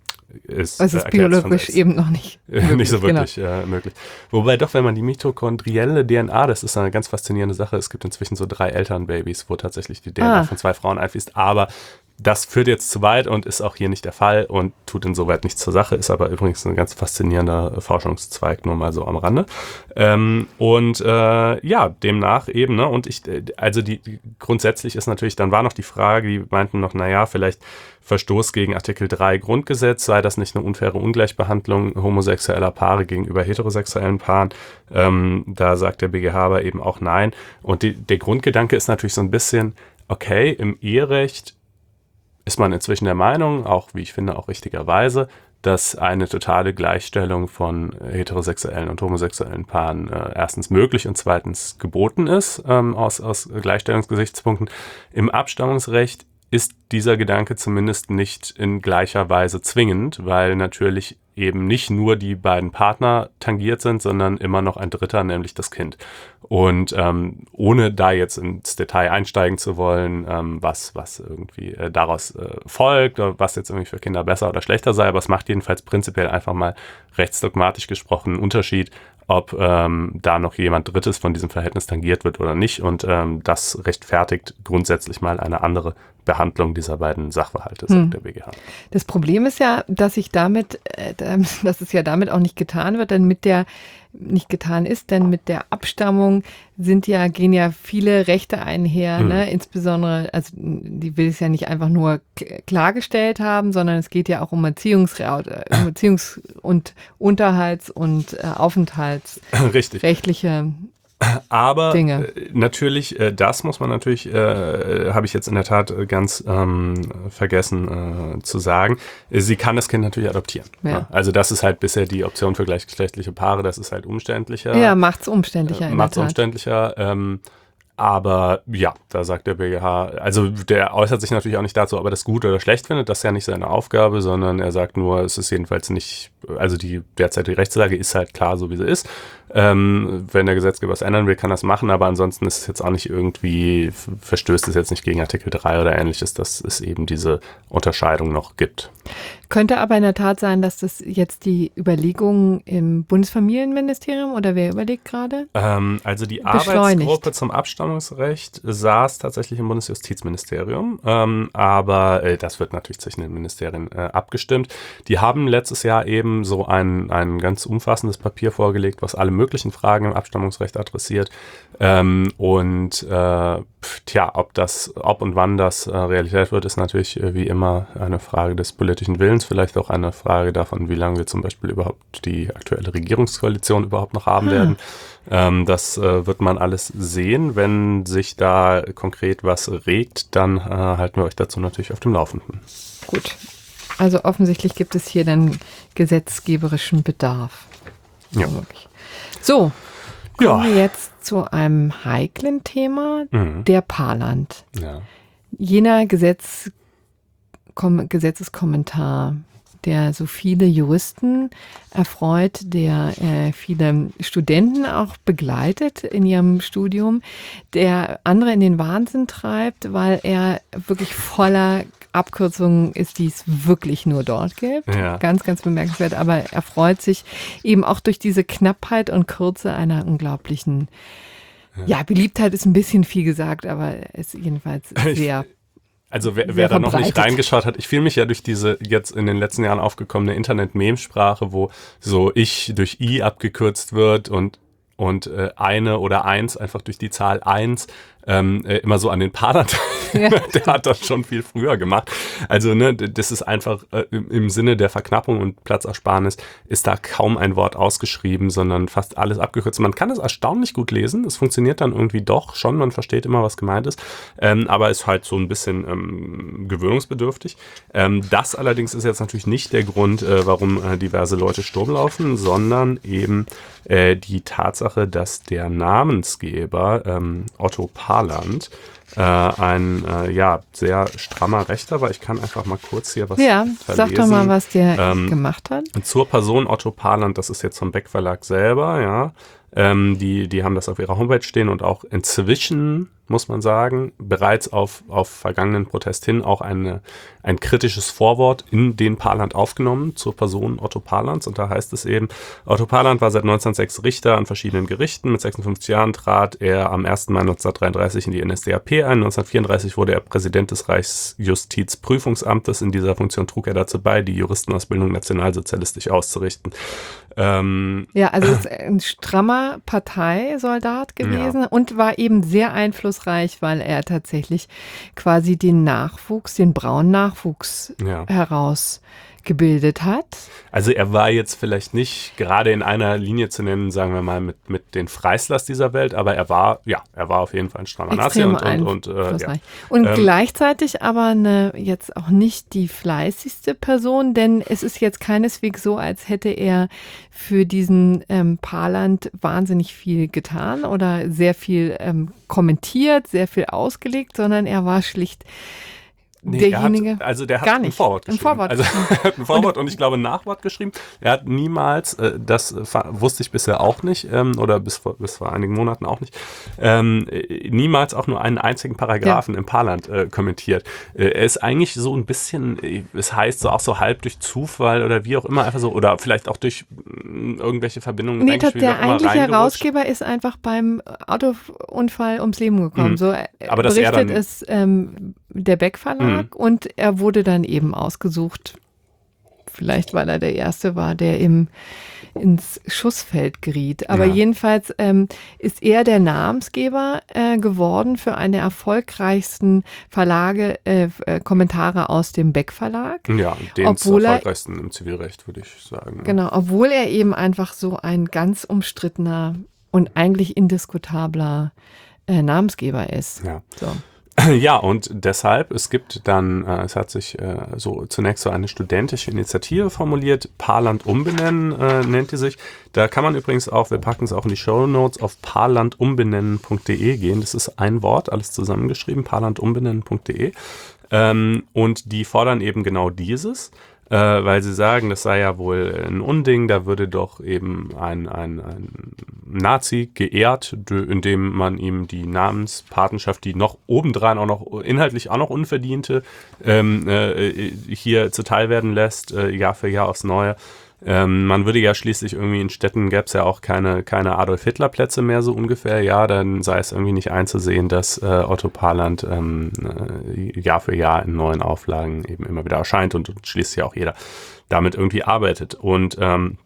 ist, Es äh, ist erklärt's von biologisch selbst. eben noch nicht Äh, nicht so genau. wirklich äh, möglich. Wobei doch, wenn man die mitochondrielle D N A, das ist eine ganz faszinierende Sache, es gibt inzwischen so drei Elternbabys, wo tatsächlich die D N A Ah. von zwei Frauen einfließt, aber das führt jetzt zu weit und ist auch hier nicht der Fall und tut insoweit nichts zur Sache, ist aber übrigens ein ganz faszinierender Forschungszweig, nur mal so am Rande. Ähm, und äh, ja, demnach eben, ne, und ich, äh, also die, die grundsätzlich ist natürlich, dann war noch die Frage, die meinten noch, naja, vielleicht Verstoß gegen Artikel drei Grundgesetz, sei das nicht eine unfaire Ungleichbehandlung homosexueller Paare gegenüber heterosexuellen Paaren? Ähm, da sagt der B G H aber eben auch nein. Und die, der Grundgedanke ist natürlich so ein bisschen, okay, im Eherecht ist man inzwischen der Meinung, auch wie ich finde, auch richtigerweise, dass eine totale Gleichstellung von heterosexuellen und homosexuellen Paaren äh, erstens möglich und zweitens geboten ist, ähm, aus, aus Gleichstellungsgesichtspunkten. Im Abstammungsrecht ist dieser Gedanke zumindest nicht in gleicher Weise zwingend, weil natürlich eben nicht nur die beiden Partner tangiert sind, sondern immer noch ein Dritter, nämlich das Kind. Und ähm, ohne da jetzt ins Detail einsteigen zu wollen, ähm, was, was irgendwie äh, daraus äh, folgt, oder was jetzt irgendwie für Kinder besser oder schlechter sei, aber es macht jedenfalls prinzipiell einfach mal rechtsdogmatisch gesprochen einen Unterschied, ob ähm, da noch jemand Drittes von diesem Verhältnis tangiert wird oder nicht. Und ähm, das rechtfertigt grundsätzlich mal eine andere Behandlung dieser beiden Sachverhalte, sagt Hm. der B G H. Das Problem ist ja, dass ich damit, äh, dass es ja damit auch nicht getan wird, denn mit der nicht getan ist, denn mit der Abstammung sind ja, gehen ja viele Rechte einher, Mhm. ne? Insbesondere, also die will es ja nicht einfach nur k- klargestellt haben, sondern es geht ja auch um Erziehungsrecht, um Erziehungs- und Unterhalts- und äh, Aufenthaltsrechtliche Richtig. Aber Dinge. äh, natürlich, äh, das muss man natürlich, äh, habe ich jetzt in der Tat äh, ganz ähm, vergessen äh, zu sagen, äh, sie kann das Kind natürlich adoptieren. Ja. Ne? Also das ist halt bisher die Option für gleichgeschlechtliche Paare, das ist halt umständlicher. Ja, macht's umständlicher. Äh, in macht's der Tat. umständlicher. Ähm, aber ja, da sagt der B G H, also der äußert sich natürlich auch nicht dazu, ob er das gut oder schlecht findet, das ist ja nicht seine Aufgabe, sondern er sagt nur, es ist jedenfalls nicht, also die derzeitige Rechtslage ist halt klar, so wie sie ist. Ähm, wenn der Gesetzgeber was ändern will, kann er es machen, aber ansonsten ist es jetzt auch nicht irgendwie, verstößt es jetzt nicht gegen Artikel drei oder ähnliches, dass es eben diese Unterscheidung noch gibt. Könnte aber in der Tat sein, dass das jetzt die Überlegungen im Bundesfamilienministerium oder wer überlegt gerade? Ähm, also die Beschleunigt. Arbeitsgruppe zum Abstammungsrecht saß tatsächlich im Bundesjustizministerium, ähm, aber äh, das wird natürlich zwischen den Ministerien äh, abgestimmt. Die haben letztes Jahr eben so ein, ein ganz umfassendes Papier vorgelegt, was alle möglichen Fragen im Abstammungsrecht adressiert. Ähm, und äh, tja, ob das, ob und wann das äh, Realität wird, ist natürlich äh, wie immer eine Frage des politischen Willens, vielleicht auch eine Frage davon, wie lange wir zum Beispiel überhaupt die aktuelle Regierungskoalition überhaupt noch haben ah. werden. Ähm, das äh, wird man alles sehen. Wenn sich da konkret was regt, dann äh, halten wir euch dazu natürlich auf dem Laufenden. Gut. Also offensichtlich gibt es hier dann gesetzgeberischen Bedarf. Ja. So, kommen ja. wir jetzt zu einem heiklen Thema, mhm. der Paarland. Ja. Jener Gesetz, Kom, Gesetzeskommentar, der so viele Juristen erfreut, der äh, viele Studenten auch begleitet in ihrem Studium, der andere in den Wahnsinn treibt, weil er wirklich voller Abkürzungen ist, die es wirklich nur dort gibt. Ja. Ganz, ganz bemerkenswert. Aber er freut sich eben auch durch diese Knappheit und Kürze einer unglaublichen, ja, ja Beliebtheit ist ein bisschen viel gesagt, aber es ist jedenfalls sehr Also wer, wer da noch nicht reingeschaut hat, ich fühle mich ja durch diese jetzt in den letzten Jahren aufgekommene Internet-Meme-Sprache, wo so ich durch I abgekürzt wird und und äh, eine oder eins einfach durch die Zahl eins ähm, äh, immer so an den Paarland. Ja. Der hat das schon viel früher gemacht. Also ne, das ist einfach äh, im Sinne der Verknappung und Platzersparnis ist da kaum ein Wort ausgeschrieben, sondern fast alles abgekürzt. Man kann es erstaunlich gut lesen. Es funktioniert dann irgendwie doch schon. Man versteht immer, was gemeint ist. Ähm, aber ist halt so ein bisschen ähm, gewöhnungsbedürftig. Ähm, das allerdings ist jetzt natürlich nicht der Grund, äh, warum äh, diverse Leute Sturm laufen, sondern eben äh, die Tatsache, dass der Namensgeber ähm, Otto Paarland Äh, ein äh, ja sehr strammer Rechter war. Ich kann einfach mal kurz hier was Ja, verlesen. Sag doch mal, was der ähm, gemacht hat. Zur Person Otto Paarland, das ist jetzt vom Beck Verlag selber, ja. Ähm, die, die haben das auf ihrer Homepage stehen und auch inzwischen, muss man sagen, bereits auf, auf vergangenen Protest hin auch eine, ein kritisches Vorwort in den Paarland aufgenommen zur Person Otto Paarlands. Und da heißt es eben, Otto Paarland war seit neunzehnhundertsechs Richter an verschiedenen Gerichten. Mit sechsundfünfzig Jahren trat er am ersten Mai neunzehnhundertdreiunddreißig in die N S D A P ein. neunzehnhundertvierunddreißig wurde er Präsident des Reichsjustizprüfungsamtes. In dieser Funktion trug er dazu bei, die Juristenausbildung nationalsozialistisch auszurichten. Ähm, ja, also ist ein strammer Parteisoldat gewesen ja. und war eben sehr einflussreich, weil er tatsächlich quasi den Nachwuchs, den braunen Nachwuchs ja. herausgebildet hat. Also er war jetzt vielleicht nicht gerade in einer Linie zu nennen, sagen wir mal, mit, mit den Freislers dieser Welt, aber er war, ja, er war auf jeden Fall ein strammer Nazi und, und, und, äh, ja. und ähm, gleichzeitig aber eine, jetzt auch nicht die fleißigste Person, denn es ist jetzt keineswegs so, als hätte er für diesen ähm, Paarland wahnsinnig viel getan oder sehr viel ähm, kommentiert, sehr viel ausgelegt, sondern er war schlicht Nee, derjenige, hat, also der hat gar nicht. ein Vorwort geschrieben. Ein Vorwort. Also er hat ein Vorwort und, und ich glaube ein Nachwort geschrieben. Er hat niemals, äh, das wusste ich bisher auch nicht, ähm, oder bis vor, bis vor einigen Monaten auch nicht, ähm, niemals auch nur einen einzigen Paragraphen ja. im Paarland äh, kommentiert. Äh, er ist eigentlich so ein bisschen, äh, es heißt so auch so halb durch Zufall oder wie auch immer, einfach so, oder vielleicht auch durch äh, irgendwelche Verbindungen. Nee, der, der eigentliche Herausgeber ist einfach beim Autounfall ums Leben gekommen. Mhm. So äh, Aber das berichtet er dann, es ähm, der Beck Verlag. Mhm. Und er wurde dann eben ausgesucht, vielleicht weil er der Erste war, der im, ins Schussfeld geriet. Aber ja. jedenfalls ähm, ist er der Namensgeber äh, geworden für eine der erfolgreichsten Verlage, äh, äh, Kommentare aus dem Beck Verlag. Ja, den erfolgreichsten im Zivilrecht, würde ich sagen. Genau, obwohl er eben einfach so ein ganz umstrittener und eigentlich indiskutabler äh, Namensgeber ist. Ja. So. Ja, und deshalb, es gibt dann, äh, es hat sich äh, so zunächst so eine studentische Initiative formuliert, Paarland umbenennen äh, nennt die sich. Da kann man übrigens auch, wir packen es auch in die Shownotes, auf paarlandumbenennen punkt de gehen. Das ist ein Wort, alles zusammengeschrieben, paarlandumbenennen punkt de. Ähm, und die fordern eben genau dieses. Äh, weil sie sagen, das sei ja wohl ein Unding, da würde doch eben ein, ein, ein Nazi geehrt, indem man ihm die Namenspatenschaft, die noch obendrein auch noch inhaltlich auch noch unverdiente, ähm, äh, hier zuteil werden lässt, äh, Jahr für Jahr aufs Neue. Ähm, man würde ja schließlich irgendwie in Städten gäbe es ja auch keine, keine Adolf-Hitler-Plätze mehr so ungefähr. Ja, dann sei es irgendwie nicht einzusehen, dass äh, Otto Paarland ähm, äh, Jahr für Jahr in neuen Auflagen eben immer wieder erscheint und, und schließlich auch jeder damit irgendwie arbeitet. Und ähm,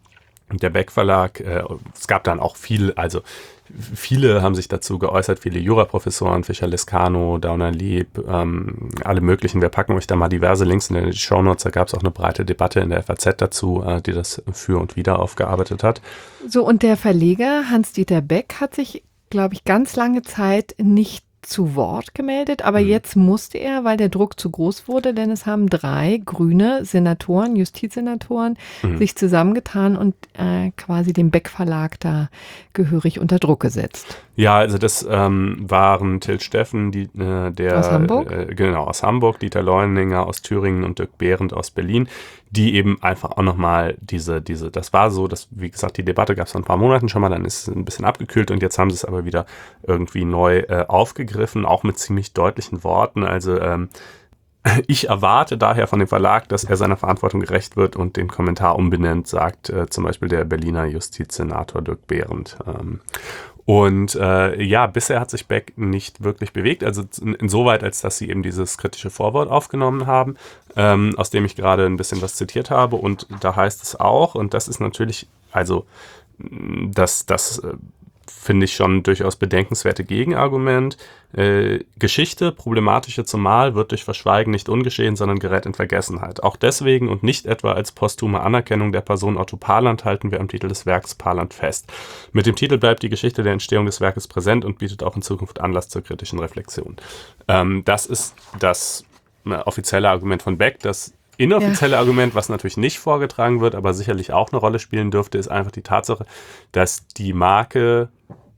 Der Beck Verlag, äh, es gab dann auch viel, also viele haben sich dazu geäußert, viele Juraprofessoren, Fischer-Lescano, Dauner-Lieb, ähm, alle möglichen. Wir packen euch da mal diverse Links in die Shownotes. Da gab es auch eine breite Debatte in der F A Z dazu, äh, die das für und wieder aufgearbeitet hat. So, und der Verleger Hans-Dieter Beck hat sich, glaube ich, ganz lange Zeit nicht zu Wort gemeldet, aber mhm. jetzt musste er, weil der Druck zu groß wurde, denn es haben drei grüne Senatoren, Justizsenatoren, mhm. sich zusammengetan und äh, quasi den Beck Verlag da gehörig unter Druck gesetzt. Ja, also das ähm, waren Till Steffen, die, äh, der aus Hamburg? Äh, genau, aus Hamburg, Dieter Leuninger aus Thüringen und Dirk Behrendt aus Berlin, die eben einfach auch nochmal diese, diese, das war so, dass, wie gesagt, die Debatte gab es vor ein paar Monaten schon mal, dann ist es ein bisschen abgekühlt und jetzt haben sie es aber wieder irgendwie neu äh, aufgegriffen, auch mit ziemlich deutlichen Worten. Also ähm, ich erwarte daher von dem Verlag, dass er seiner Verantwortung gerecht wird und den Kommentar umbenennt, sagt äh, zum Beispiel der Berliner Justizsenator Dirk Behrendt. Ähm, Und äh, ja, bisher hat sich Beck nicht wirklich bewegt, also insoweit, als dass sie eben dieses kritische Vorwort aufgenommen haben, ähm, aus dem ich gerade ein bisschen was zitiert habe. Und da heißt es auch, und das ist natürlich, also das, das äh, finde ich schon durchaus bedenkenswerte Gegenargument. Äh, Geschichte, problematische zumal, wird durch Verschweigen nicht ungeschehen, sondern gerät in Vergessenheit. Auch deswegen und nicht etwa als posthume Anerkennung der Person Otto Parland halten wir am Titel des Werks Parland fest. Mit dem Titel bleibt die Geschichte der Entstehung des Werkes präsent und bietet auch in Zukunft Anlass zur kritischen Reflexion. Ähm, das ist das äh, offizielle Argument von Beck. Das inoffizielle ja. Argument, was natürlich nicht vorgetragen wird, aber sicherlich auch eine Rolle spielen dürfte, ist einfach die Tatsache, dass die Marke,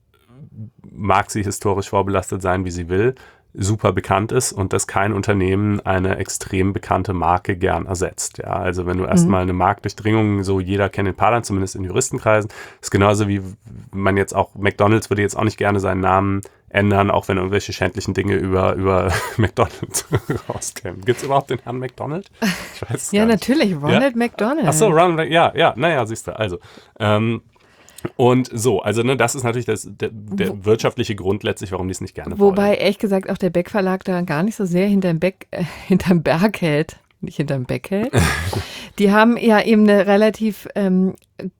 mag sie historisch vorbelastet sein, wie sie will, super bekannt ist und dass kein Unternehmen eine extrem bekannte Marke gern ersetzt. Ja, also wenn du erstmal eine Marktdurchdringung, so jeder kennt den Parland, zumindest in Juristenkreisen, ist genauso wie man jetzt auch, McDonald's würde jetzt auch nicht gerne seinen Namen ändern, auch wenn irgendwelche schändlichen Dinge über, über McDonald's rauskämen. Gibt es überhaupt den Herrn McDonald? Ich weiß es ja, gar nicht. natürlich, Ronald ja? McDonald. Achso, Ronald, ja, ja, naja, siehst du, also. Ähm, und so, also ne, das ist natürlich das, der, der Wo, wirtschaftliche Grund letztlich, warum die es nicht gerne wollen. Wobei, ehrlich gesagt, auch der Beck Verlag da gar nicht so sehr hinterm, Beck, äh, hinterm Berg hält, nicht hinterm Beck hält. Die haben ja eben eine relativ ähm,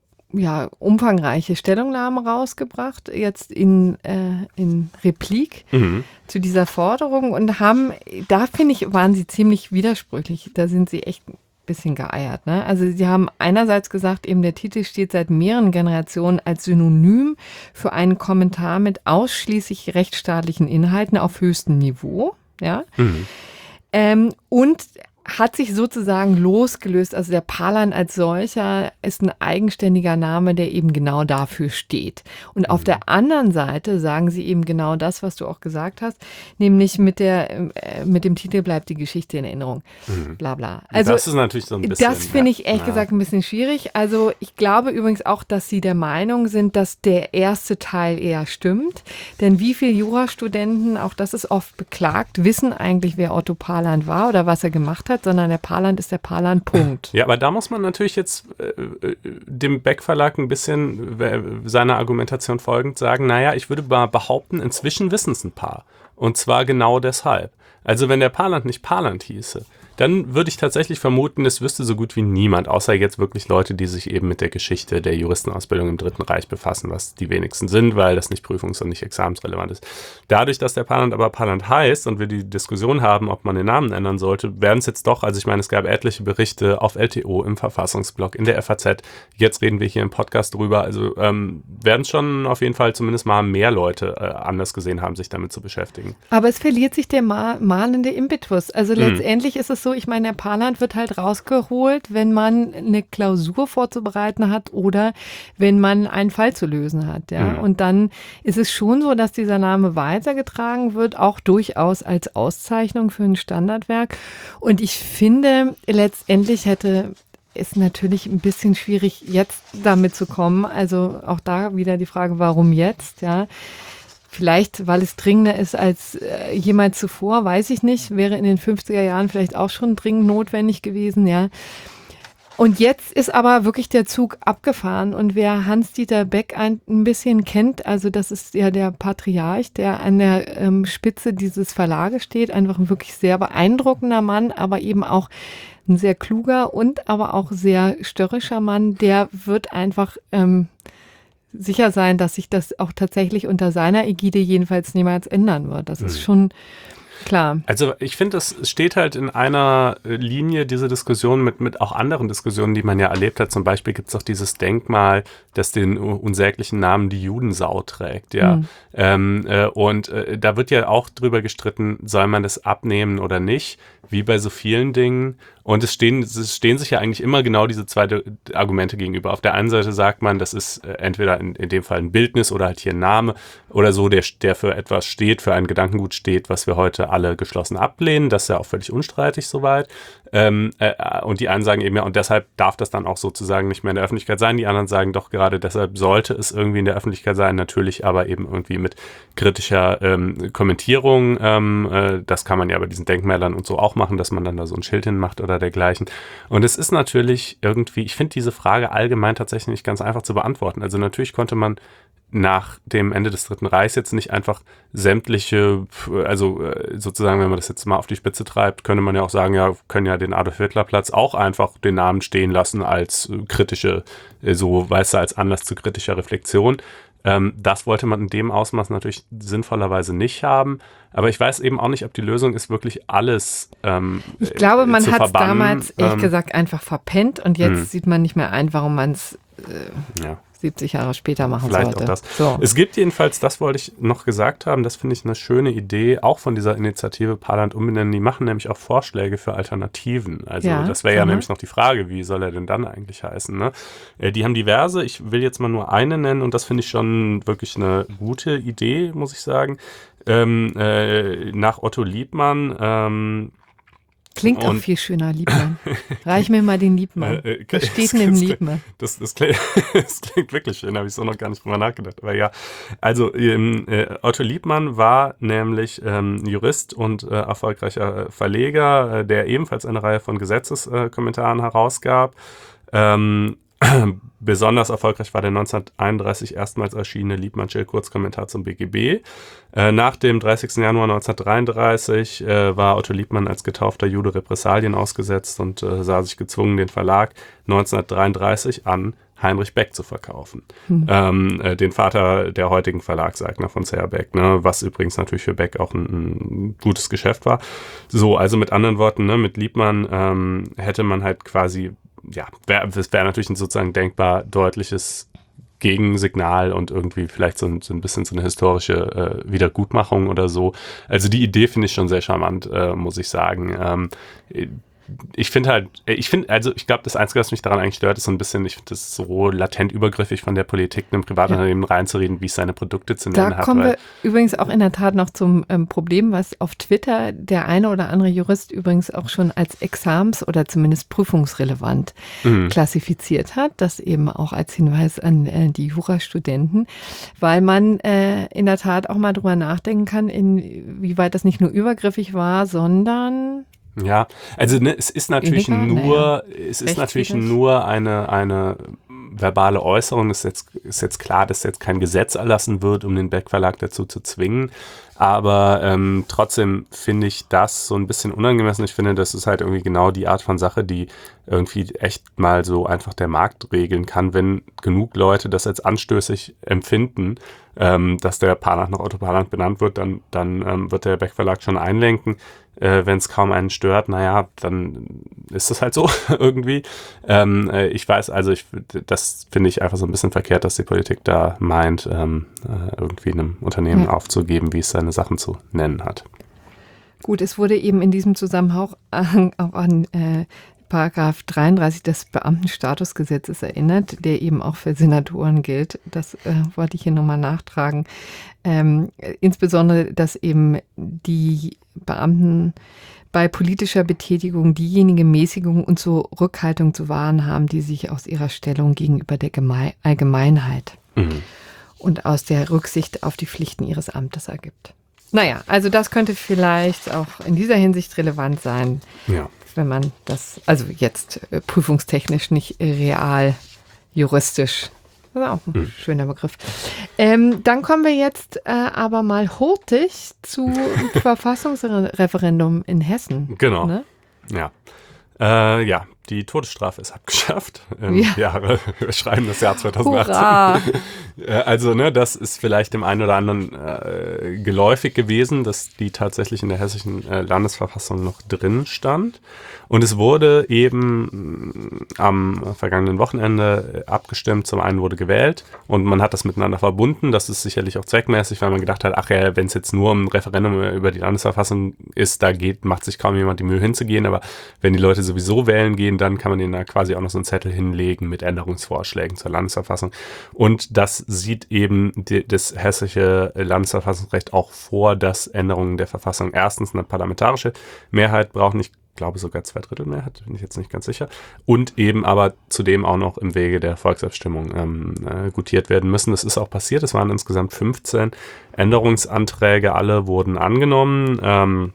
ja, umfangreiche Stellungnahme rausgebracht, jetzt in, äh, in Replik mhm. zu dieser Forderung und haben, da finde ich, waren sie ziemlich widersprüchlich. Da sind sie echt bisschen geeiert. Ne? Also sie haben einerseits gesagt, eben der Titel steht seit mehreren Generationen als Synonym für einen Kommentar mit ausschließlich rechtsstaatlichen Inhalten auf höchstem Niveau. Ja? Mhm. Ähm, und hat sich sozusagen losgelöst. Also der Parland als solcher ist ein eigenständiger Name, der eben genau dafür steht. Und auf der anderen Seite sagen sie eben genau das, was du auch gesagt hast, nämlich mit der äh, mit dem Titel bleibt die Geschichte in Erinnerung. Mhm. Bla bla. Also das ist natürlich so ein bisschen. Das finde ich ehrlich ja. gesagt ein bisschen schwierig. Also ich glaube übrigens auch, dass sie der Meinung sind, dass der erste Teil eher stimmt. Denn wie viele Jurastudenten, auch das ist oft beklagt, wissen eigentlich, wer Otto Parland war oder was er gemacht hat, sondern der Parland ist der Parland, Punkt. Ja, aber da muss man natürlich jetzt äh, dem Beck Verlag ein bisschen äh, seiner Argumentation folgend sagen, naja, ich würde mal behaupten, inzwischen wissen es ein paar. Und zwar genau deshalb. Also wenn der Parland nicht Parland hieße, dann würde ich tatsächlich vermuten, es wüsste so gut wie niemand, außer jetzt wirklich Leute, die sich eben mit der Geschichte der Juristenausbildung im Dritten Reich befassen, was die wenigsten sind, weil das nicht prüfungs- und nicht examensrelevant ist. Dadurch, dass der Parland aber Parland heißt und wir die Diskussion haben, ob man den Namen ändern sollte, werden es jetzt doch, also ich meine, es gab etliche Berichte auf L T O, im Verfassungsblog, in der F A Z, jetzt reden wir hier im Podcast drüber, also ähm, werden es schon auf jeden Fall zumindest mal mehr Leute äh, anders gesehen haben, sich damit zu beschäftigen. Aber es verliert sich der ma- mahnende Impetus. Also mhm. letztendlich ist es so, ich meine, der Parland wird halt rausgeholt, wenn man eine Klausur vorzubereiten hat oder wenn man einen Fall zu lösen hat. Ja? Mhm. Und dann ist es schon so, dass dieser Name weitergetragen wird, auch durchaus als Auszeichnung für ein Standardwerk. Und ich finde, letztendlich hätte es natürlich ein bisschen schwierig, jetzt damit zu kommen. Also auch da wieder die Frage, warum jetzt? Ja. Vielleicht, weil es dringender ist als äh, jemals zuvor, weiß ich nicht. Wäre in den fünfziger Jahren vielleicht auch schon dringend notwendig gewesen, ja. Und jetzt ist aber wirklich der Zug abgefahren. Und wer Hans-Dieter Beck ein, ein bisschen kennt, also das ist ja der Patriarch, der an der ähm, Spitze dieses Verlages steht, einfach ein wirklich sehr beeindruckender Mann, aber eben auch ein sehr kluger und aber auch sehr störrischer Mann, der wird einfach ähm, sicher sein, dass sich das auch tatsächlich unter seiner Ägide jedenfalls niemals ändern wird. Das ist schon klar. Also ich finde, es steht halt in einer Linie, diese Diskussion mit, mit auch anderen Diskussionen, die man ja erlebt hat. Zum Beispiel gibt es auch dieses Denkmal, das den unsäglichen Namen die Judensau trägt. Ja. Mhm. Ähm, äh, und äh, da wird ja auch drüber gestritten, soll man das abnehmen oder nicht, wie bei so vielen Dingen. Und es stehen, es stehen sich ja eigentlich immer genau diese zwei Argumente gegenüber. Auf der einen Seite sagt man, das ist äh, entweder in, in dem Fall ein Bildnis oder halt hier ein Name oder so, der, der für etwas steht, für ein Gedankengut steht, was wir heute alle geschlossen ablehnen. Das ist ja auch völlig unstreitig soweit. Ähm, äh, und die einen sagen eben ja, und deshalb darf das dann auch sozusagen nicht mehr in der Öffentlichkeit sein. Die anderen sagen doch, gerade deshalb sollte es irgendwie in der Öffentlichkeit sein, natürlich aber eben irgendwie mit kritischer ähm, Kommentierung. Ähm, äh, das kann man ja bei diesen Denkmälern und so auch machen, dass man dann da so ein Schild hinmacht oder dergleichen. Und es ist natürlich irgendwie, ich finde diese Frage allgemein tatsächlich nicht ganz einfach zu beantworten. Also natürlich konnte man nach dem Ende des Dritten Reichs jetzt nicht einfach sämtliche, also sozusagen, wenn man das jetzt mal auf die Spitze treibt, könnte man ja auch sagen, ja, können ja den Adolf-Hitler-Platz auch einfach den Namen stehen lassen als kritische, so weißt du, als Anlass zu kritischer Reflexion. Ähm, das wollte man in dem Ausmaß natürlich sinnvollerweise nicht haben. Aber ich weiß eben auch nicht, ob die Lösung ist, wirklich alles ähm, Ich glaube, man hat es damals, ehrlich ähm, gesagt, einfach verpennt. Und jetzt mh. sieht man nicht mehr ein, warum man es äh, ja. siebzig Jahre später machen Vielleicht sollte. Auch das. So. Es gibt jedenfalls, das wollte ich noch gesagt haben, das finde ich eine schöne Idee, auch von dieser Initiative Paarland umbenennen. Die machen nämlich auch Vorschläge für Alternativen. Also ja, das wäre ja nämlich noch die Frage, wie soll er denn dann eigentlich heißen? Ne? Äh, die haben diverse, ich will jetzt mal nur eine nennen und das finde ich schon wirklich eine gute Idee, muss ich sagen. Ähm, äh, nach Otto Liebmann ähm, Klingt auch viel schöner, Liebmann. Reich mir mal den Liebmann. Äh, Was steht denn im Liebmann? Das, das, klingt, das klingt wirklich schön, habe ich so noch gar nicht drüber nachgedacht. Aber ja, also ähm, äh, Otto Liebmann war nämlich ähm, Jurist und äh, erfolgreicher Verleger, äh, der ebenfalls eine Reihe von Gesetzeskommentaren herausgab. Ähm, Besonders erfolgreich war der neunzehnhunderteinunddreißig erstmals erschienene Liebmann-Schill-Kurzkommentar zum B G B. Äh, nach dem dreißigsten Januar neunzehnhundertdreiunddreißig äh, war Otto Liebmann als getaufter Jude Repressalien ausgesetzt und äh, sah sich gezwungen, den Verlag neunzehnhundertdreiunddreißig an Heinrich Beck zu verkaufen. Hm. Ähm, äh, den Vater der heutigen Verlagseigner von C H Beck, ne, was übrigens natürlich für Beck auch ein, ein gutes Geschäft war. So, also mit anderen Worten, ne, mit Liebmann ähm, hätte man halt quasi ja, wär, das wäre natürlich ein sozusagen denkbar deutliches Gegensignal und irgendwie vielleicht so ein, so ein bisschen so eine historische äh, Wiedergutmachung oder so. Also die Idee finde ich schon sehr charmant, äh, muss ich sagen. Ähm, ich finde halt, ich finde, also ich glaube, das Einzige, was mich daran eigentlich stört, ist so ein bisschen, ich finde das so latent übergriffig von der Politik, einem Privatunternehmen ja. reinzureden, wie es seine Produkte zu nennen da hat. Da kommen wir übrigens auch in der Tat noch zum ähm, Problem, was auf Twitter der eine oder andere Jurist übrigens auch schon als exams- oder zumindest prüfungsrelevant mhm. klassifiziert hat, das eben auch als Hinweis an äh, die Jurastudenten, weil man äh, in der Tat auch mal drüber nachdenken kann, inwieweit das nicht nur übergriffig war, sondern ja, also ne, es ist natürlich Illegal? nur, naja. es ist natürlich nur eine, eine verbale Äußerung. Es ist jetzt, ist jetzt klar, dass jetzt kein Gesetz erlassen wird, um den Beck Verlag dazu zu zwingen. Aber ähm, trotzdem finde ich das so ein bisschen unangemessen. Ich finde, das ist halt irgendwie genau die Art von Sache, die irgendwie echt mal so einfach der Markt regeln kann, wenn genug Leute das als anstößig empfinden, ähm, dass der Paarland nach Otto Paarland benannt wird, dann, dann ähm, wird der Beck Verlag schon einlenken. Äh, wenn es kaum einen stört, naja, dann ist das halt so irgendwie. Ähm, äh, ich weiß, also ich, das finde ich einfach so ein bisschen verkehrt, dass die Politik da meint, ähm, äh, irgendwie einem Unternehmen ja. aufzugeben, wie es seine Sachen zu nennen hat. Gut, es wurde eben in diesem Zusammenhang auch an äh, Paragraph dreiunddreißig des Beamtenstatusgesetzes erinnert, der eben auch für Senatoren gilt. Das äh, wollte ich hier nochmal nachtragen. Ähm, insbesondere, dass eben die Beamten bei politischer Betätigung diejenige Mäßigung und Zurückhaltung zu wahren haben, die sich aus ihrer Stellung gegenüber der Geme- Allgemeinheit mhm. und aus der Rücksicht auf die Pflichten ihres Amtes ergibt. Naja, also das könnte vielleicht auch in dieser Hinsicht relevant sein, ja. wenn man das, also jetzt äh, prüfungstechnisch, nicht äh, real juristisch. Das ist auch ein mhm. schöner Begriff. Ähm, dann kommen wir jetzt äh, aber mal hurtig zu Verfassungsreferendum in Hessen. Genau. Ne? Ja. Äh, ja, die Todesstrafe ist abgeschafft. Im Ja. Jahre, wir schreiben das Jahr zweitausendachtzehn. Hurra! Also, ne, das ist vielleicht dem einen oder anderen äh, geläufig gewesen, dass die tatsächlich in der hessischen äh, Landesverfassung noch drin stand. Und es wurde eben mh, am vergangenen Wochenende abgestimmt. Zum einen wurde gewählt und man hat das miteinander verbunden. Das ist sicherlich auch zweckmäßig, weil man gedacht hat, ach ja, wenn es jetzt nur ein Referendum über die Landesverfassung ist, da geht, macht sich kaum jemand die Mühe hinzugehen. Aber wenn die Leute sowieso wählen gehen, dann kann man ihnen da quasi auch noch so einen Zettel hinlegen mit Änderungsvorschlägen zur Landesverfassung. Und das sieht eben die, das hessische Landesverfassungsrecht auch vor, dass Änderungen der Verfassung erstens eine parlamentarische Mehrheit brauchen. Ich glaube sogar Zweidrittelmehrheit, bin ich jetzt nicht ganz sicher. Und eben aber zudem auch noch im Wege der Volksabstimmung ähm, äh, gutiert werden müssen. Das ist auch passiert. Es waren insgesamt fünfzehn Änderungsanträge. Alle wurden angenommen. Ähm,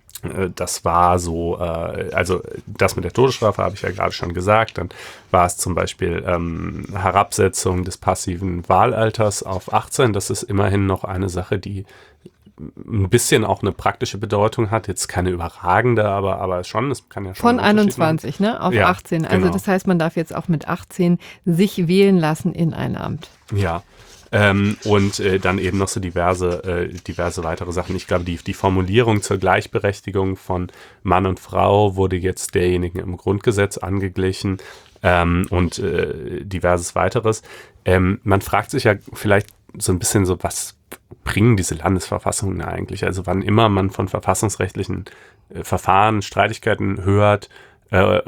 Das war so, äh, also das mit der Todesstrafe habe ich ja gerade schon gesagt. Dann war es zum Beispiel ähm, Herabsetzung des passiven Wahlalters auf achtzehn. Das ist immerhin noch eine Sache, die ein bisschen auch eine praktische Bedeutung hat. Jetzt keine überragende, aber, aber schon. Es kann ja schon Von einundzwanzig, ne, auf ja, achtzehn. Also genau. das heißt, man darf jetzt auch mit achtzehn sich wählen lassen in ein Amt. Ja. Ähm, und äh, dann eben noch so diverse, äh, diverse weitere Sachen. Ich glaube, die, die Formulierung zur Gleichberechtigung von Mann und Frau wurde jetzt derjenigen im Grundgesetz angeglichen ähm, und äh, diverses weiteres. Ähm, man fragt sich ja vielleicht so ein bisschen so, was bringen diese Landesverfassungen eigentlich? Also wann immer man von verfassungsrechtlichen äh, Verfahren, Streitigkeiten hört, Äh,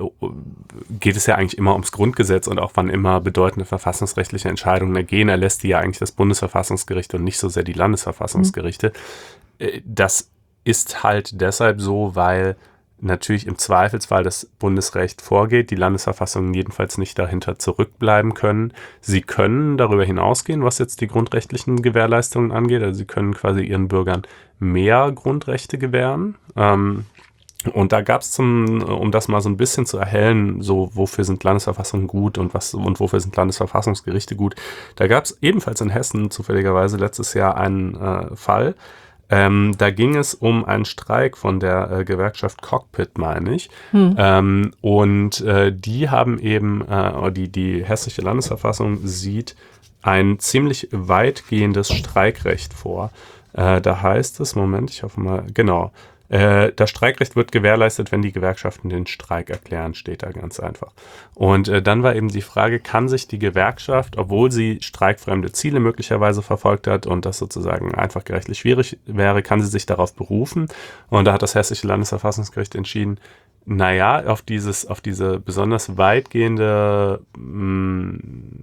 geht es ja eigentlich immer ums Grundgesetz und auch wann immer bedeutende verfassungsrechtliche Entscheidungen ergehen, erlässt die ja eigentlich das Bundesverfassungsgericht und nicht so sehr die Landesverfassungsgerichte. Mhm. Äh, das ist halt deshalb so, weil natürlich im Zweifelsfall das Bundesrecht vorgeht, die Landesverfassungen jedenfalls nicht dahinter zurückbleiben können. Sie können darüber hinausgehen, was jetzt die grundrechtlichen Gewährleistungen angeht. Also sie können quasi ihren Bürgern mehr Grundrechte gewähren. Ähm, Und da gab es zum, um das mal so ein bisschen zu erhellen, so wofür sind Landesverfassungen gut und was und wofür sind Landesverfassungsgerichte gut. Da gab es ebenfalls in Hessen zufälligerweise letztes Jahr einen äh, Fall. Ähm, da ging es um einen Streik von der äh, Gewerkschaft Cockpit, meine ich. Hm. Ähm, und äh, die haben eben, äh, die, die hessische Landesverfassung sieht ein ziemlich weitgehendes Streikrecht vor. Äh, da heißt es, Moment, ich hoffe mal, genau. Das Streikrecht wird gewährleistet, wenn die Gewerkschaften den Streik erklären, steht da ganz einfach. Und äh, dann war eben die Frage, kann sich die Gewerkschaft, obwohl sie streikfremde Ziele möglicherweise verfolgt hat und das sozusagen einfach gerechtlich schwierig wäre, kann sie sich darauf berufen? Und da hat das hessische Landesverfassungsgericht entschieden, naja, auf dieses, auf diese besonders weitgehende mh,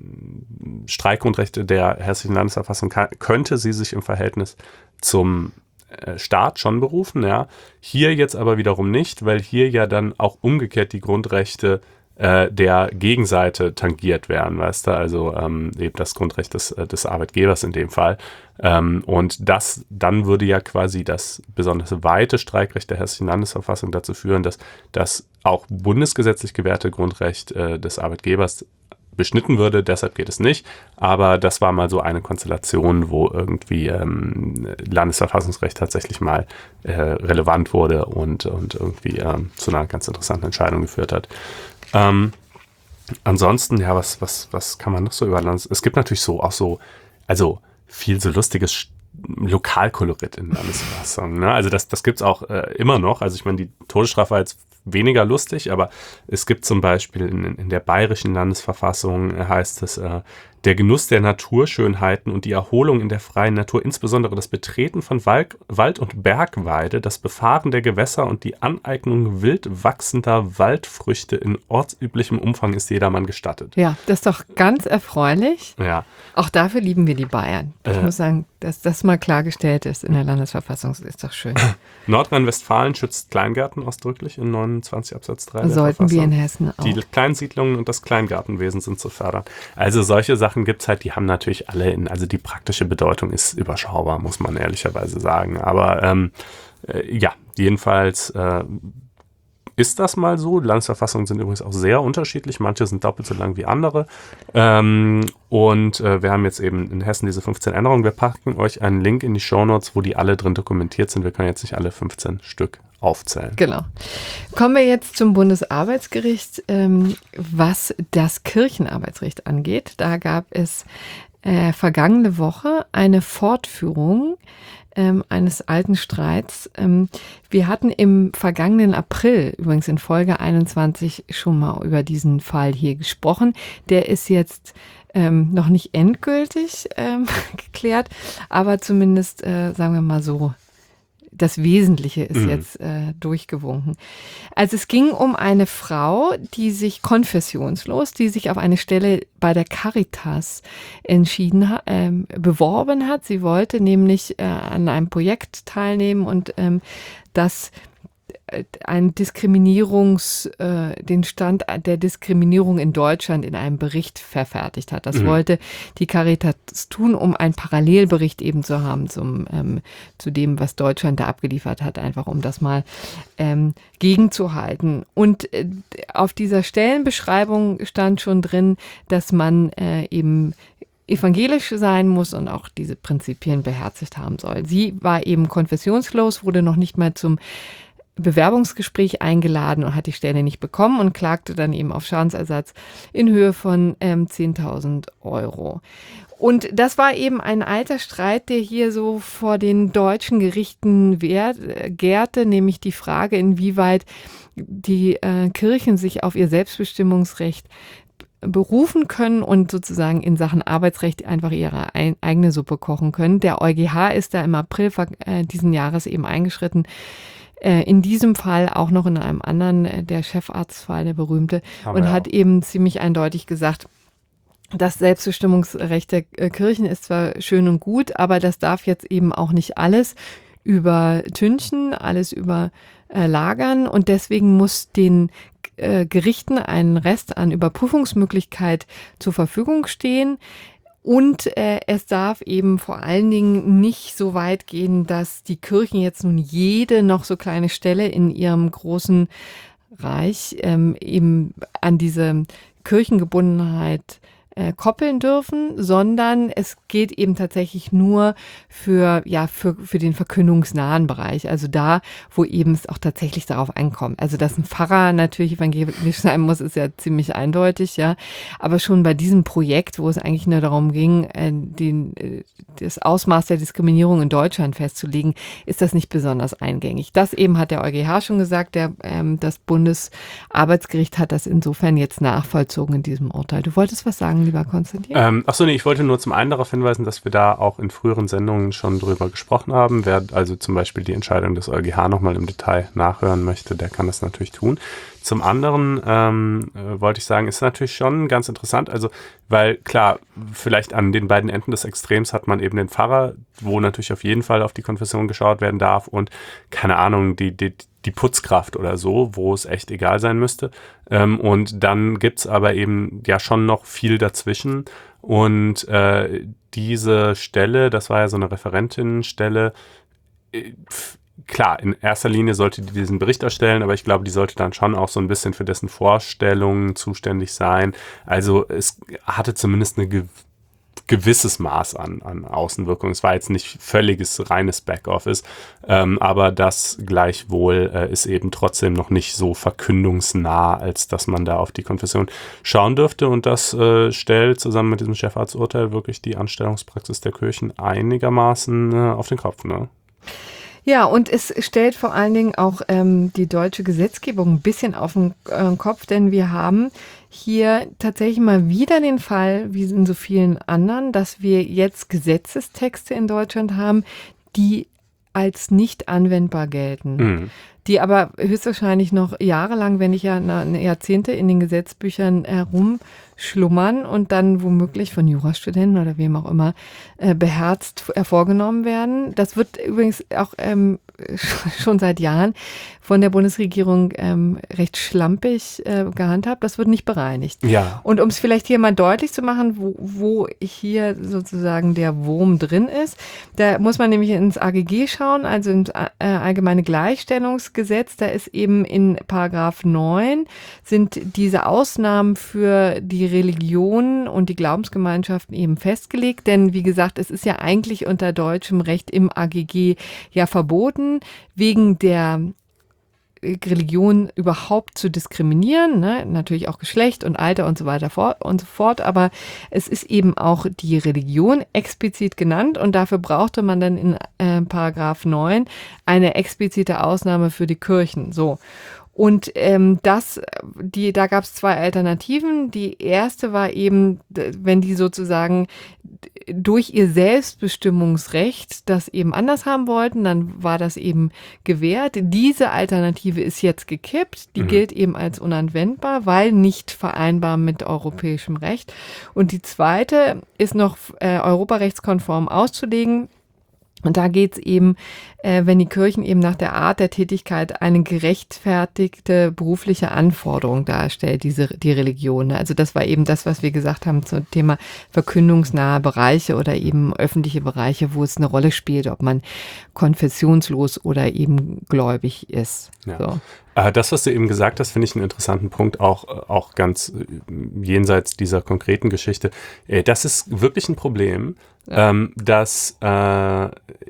Streikgrundrechte der hessischen Landesverfassung kann, könnte sie sich im Verhältnis zum Staat schon berufen, ja. Hier jetzt aber wiederum nicht, weil hier ja dann auch umgekehrt die Grundrechte äh, der Gegenseite tangiert werden, weißt du, also ähm, eben das Grundrecht des, des Arbeitgebers in dem Fall. Ähm, und das, dann würde ja quasi das besonders weite Streikrecht der hessischen Landesverfassung dazu führen, dass das auch bundesgesetzlich gewährte Grundrecht äh, des Arbeitgebers beschnitten würde, deshalb geht es nicht, aber das war mal so eine Konstellation, wo irgendwie ähm, Landesverfassungsrecht tatsächlich mal äh, relevant wurde und, und irgendwie ähm, zu einer ganz interessanten Entscheidung geführt hat. Ähm, ansonsten, ja, was, was, was kann man noch so über Landes... Es gibt natürlich so auch so, also viel so lustiges Lokalkolorit in Landesverfassungen, ne? Also das, das gibt's auch äh, immer noch, also ich meine, die Todesstrafe war jetzt weniger lustig, aber es gibt zum Beispiel in, in der bayerischen Landesverfassung heißt es, äh, der Genuss der Naturschönheiten und die Erholung in der freien Natur, insbesondere das Betreten von Wald, Wald- und Bergweide, das Befahren der Gewässer und die Aneignung wild wachsender Waldfrüchte in ortsüblichem Umfang ist jedermann gestattet. Ja, das ist doch ganz erfreulich. Ja. Auch dafür lieben wir die Bayern. Ich äh, muss sagen, dass das mal klargestellt ist in der Landesverfassung, ist doch schön. Nordrhein-Westfalen schützt Kleingärten ausdrücklich in neunundzwanzig Absatz drei der Sollten Verfassung. wir in Hessen auch. Die Kleinsiedlungen und das Kleingartenwesen sind zu fördern. Also solche Sachen gibt es halt, die haben natürlich alle, in, also die praktische Bedeutung ist überschaubar, muss man ehrlicherweise sagen. Aber ähm, äh, ja, jedenfalls äh, ist das mal so. Die Landesverfassungen sind übrigens auch sehr unterschiedlich. Manche sind doppelt so lang wie andere. Ähm, und äh, wir haben jetzt eben in Hessen diese fünfzehn Änderungen. Wir packen euch einen Link in die Shownotes, wo die alle drin dokumentiert sind. Wir können jetzt nicht alle fünfzehn Stück aufzählen. Genau. Kommen wir jetzt zum Bundesarbeitsgericht, ähm, was das Kirchenarbeitsrecht angeht. Da gab es äh, vergangene Woche eine Fortführung ähm, eines alten Streits. Ähm, wir hatten im vergangenen April, übrigens in Folge einundzwanzig, schon mal über diesen Fall hier gesprochen. Der ist jetzt ähm, noch nicht endgültig ähm, geklärt, aber zumindest, äh, sagen wir mal so, das Wesentliche ist mhm. jetzt äh, durchgewunken. Also es ging um eine Frau, die sich konfessionslos, die sich auf eine Stelle bei der Caritas entschieden hat, äh, beworben hat. Sie wollte nämlich äh, an einem Projekt teilnehmen und ähm, das ein Diskriminierungs, äh, den Stand der Diskriminierung in Deutschland in einem Bericht verfertigt hat. Das mhm. wollte die Caritas tun, um einen Parallelbericht eben zu haben zum, ähm, zu dem, was Deutschland da abgeliefert hat, einfach um das mal ähm, gegenzuhalten. Und äh, auf dieser Stellenbeschreibung stand schon drin, dass man äh, eben evangelisch sein muss und auch diese Prinzipien beherzigt haben soll. Sie war eben konfessionslos, wurde noch nicht mal zum Bewerbungsgespräch eingeladen und hat die Stelle nicht bekommen und klagte dann eben auf Schadensersatz in Höhe von ähm, zehntausend Euro. Und das war eben ein alter Streit, der hier so vor den deutschen Gerichten wehrt, äh, gärte, nämlich die Frage, inwieweit die äh, Kirchen sich auf ihr Selbstbestimmungsrecht berufen können und sozusagen in Sachen Arbeitsrecht einfach ihre ein, eigene Suppe kochen können. Der EuGH ist da im April äh, diesen Jahres eben eingeschritten. In diesem Fall auch noch in einem anderen, der Chefarztfall, der berühmte, aber und ja. hat eben ziemlich eindeutig gesagt, das Selbstbestimmungsrecht der Kirchen ist zwar schön und gut, aber das darf jetzt eben auch nicht alles übertünchen, alles überlagern und deswegen muss den äh, Gerichten ein Rest an Überprüfungsmöglichkeit zur Verfügung stehen. Und äh, es darf eben vor allen Dingen nicht so weit gehen, dass die Kirchen jetzt nun jede noch so kleine Stelle in ihrem großen Reich ähm, eben an diese Kirchengebundenheit äh, koppeln dürfen, sondern es geht eben tatsächlich nur für, ja, für, für den verkündungsnahen Bereich. Also da, wo eben es auch tatsächlich darauf ankommt. Also, dass ein Pfarrer natürlich evangelisch sein muss, ist ja ziemlich eindeutig, ja. Aber schon bei diesem Projekt, wo es eigentlich nur darum ging, äh, den, äh, das Ausmaß der Diskriminierung in Deutschland festzulegen, ist das nicht besonders eingängig. Das eben hat der EuGH schon gesagt, der, ähm, das Bundesarbeitsgericht hat das insofern jetzt nachvollzogen in diesem Urteil. Du wolltest was sagen, lieber Konstantin? Ähm, achso, nee, ich wollte nur zum einen darauf hinweisen, dass wir da auch in früheren Sendungen schon drüber gesprochen haben. Wer also zum Beispiel die Entscheidung des EuGH nochmal im Detail nachhören möchte, der kann das natürlich tun. Zum anderen ähm, äh, wollte ich sagen, ist natürlich schon ganz interessant, also weil klar, vielleicht an den beiden Enden des Extrems hat man eben den Pfarrer, wo natürlich auf jeden Fall auf die Konfession geschaut werden darf und keine Ahnung, die, die, die Putzkraft oder so, wo es echt egal sein müsste. Ähm, und dann gibt's aber eben ja schon noch viel dazwischen und äh, diese Stelle, das war ja so eine Referentinnenstelle, äh, klar, in erster Linie sollte die diesen Bericht erstellen, aber ich glaube, die sollte dann schon auch so ein bisschen für dessen Vorstellungen zuständig sein. Also es hatte zumindest ein ge- gewisses Maß an, an Außenwirkung. Es war jetzt nicht völliges, reines Backoffice, ähm, aber das gleichwohl äh, ist eben trotzdem noch nicht so verkündungsnah, als dass man da auf die Konfession schauen dürfte. Und das äh, stellt zusammen mit diesem Chefarzturteil wirklich die Anstellungspraxis der Kirchen einigermaßen äh, auf den Kopf, ne? Ja, und es stellt vor allen Dingen auch ähm, die deutsche Gesetzgebung ein bisschen auf den äh, Kopf, denn wir haben hier tatsächlich mal wieder den Fall, wie in so vielen anderen, dass wir jetzt Gesetzestexte in Deutschland haben, die als nicht anwendbar gelten. Mhm. Die aber höchstwahrscheinlich noch jahrelang, wenn nicht ja Jahrzehnte in den Gesetzbüchern herumschlummern und dann womöglich von Jurastudenten oder wem auch immer äh, beherzt hervorgenommen werden. Das wird übrigens auch ähm, schon seit Jahren von der Bundesregierung ähm, recht schlampig äh, gehandhabt. Das wird nicht bereinigt. Ja. Und um es vielleicht hier mal deutlich zu machen, wo, wo hier sozusagen der Wurm drin ist, da muss man nämlich ins A G G schauen, also ins äh, Allgemeine Gleichstellungsgesetz. Da ist eben in Paragraph neun sind diese Ausnahmen für die Religionen und die Glaubensgemeinschaften eben festgelegt. Denn wie gesagt, es ist ja eigentlich unter deutschem Recht im A G G ja verboten, wegen der Religion überhaupt zu diskriminieren, ne? Natürlich auch Geschlecht und Alter und so weiter und so fort, aber es ist eben auch die Religion explizit genannt und dafür brauchte man dann in äh, Paragraph neun eine explizite Ausnahme für die Kirchen, so. Und ähm, das, die, da gab es zwei Alternativen. Die erste war eben, wenn die sozusagen durch ihr Selbstbestimmungsrecht das eben anders haben wollten, dann war das eben gewährt. Diese Alternative ist jetzt gekippt. Die mhm. gilt eben als unanwendbar, weil nicht vereinbar mit europäischem Recht. Und die zweite ist noch äh, europarechtskonform auszulegen. Und da geht's eben, äh, wenn die Kirchen eben nach der Art der Tätigkeit eine gerechtfertigte berufliche Anforderung darstellt, diese die Religion. Also das war eben das, was wir gesagt haben zum Thema verkündungsnahe Bereiche oder eben öffentliche Bereiche, wo es eine Rolle spielt, ob man konfessionslos oder eben gläubig ist. Ja. So. Das, was du eben gesagt hast, finde ich einen interessanten Punkt, auch, auch ganz jenseits dieser konkreten Geschichte. Das ist wirklich ein Problem, ja. ähm, dass äh,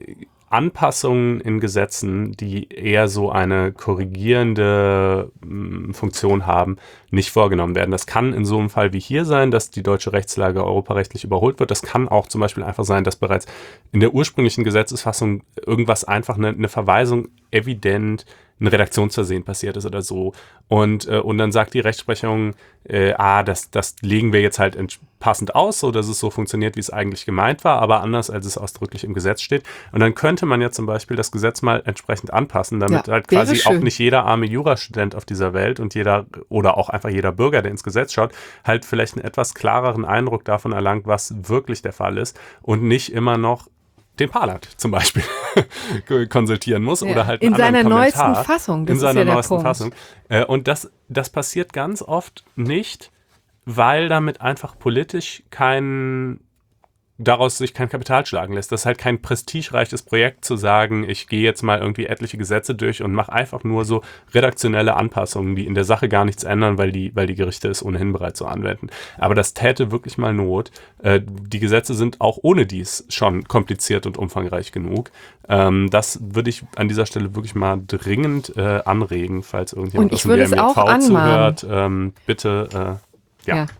Anpassungen in Gesetzen, die eher so eine korrigierende mh, Funktion haben, nicht vorgenommen werden. Das kann in so einem Fall wie hier sein, dass die deutsche Rechtslage europarechtlich überholt wird. Das kann auch zum Beispiel einfach sein, dass bereits in der ursprünglichen Gesetzesfassung irgendwas einfach eine, eine Verweisung evident ein Redaktionsversehen passiert ist oder so. Und, äh, und dann sagt die Rechtsprechung, äh, ah, das, das legen wir jetzt halt passend aus, so dass es so funktioniert, wie es eigentlich gemeint war, aber anders, als es ausdrücklich im Gesetz steht. Und dann könnte man ja zum Beispiel das Gesetz mal entsprechend anpassen, damit ja, halt quasi schön. Auch nicht jeder arme Jurastudent auf dieser Welt und jeder oder auch einfach jeder Bürger, der ins Gesetz schaut, halt vielleicht einen etwas klareren Eindruck davon erlangt, was wirklich der Fall ist und nicht immer noch den Parlat zum Beispiel konsultieren muss ja. oder halt einen in seiner Kommentar. neuesten Fassung. Das in seiner ist ja neuesten der Punkt. Fassung. Äh, und das, das passiert ganz oft nicht, weil damit einfach politisch kein daraus sich kein Kapital schlagen lässt. Das ist halt kein prestigereiches Projekt zu sagen, ich gehe jetzt mal irgendwie etliche Gesetze durch und mache einfach nur so redaktionelle Anpassungen, die in der Sache gar nichts ändern, weil die, weil die Gerichte es ohnehin bereits so anwenden. Aber das täte wirklich mal Not. Äh, die Gesetze sind auch ohne dies schon kompliziert und umfangreich genug. Ähm, das würde ich an dieser Stelle wirklich mal dringend äh, anregen, falls irgendjemand aus dem B M J V zuhört. Ähm, bitte, äh, ja. ja.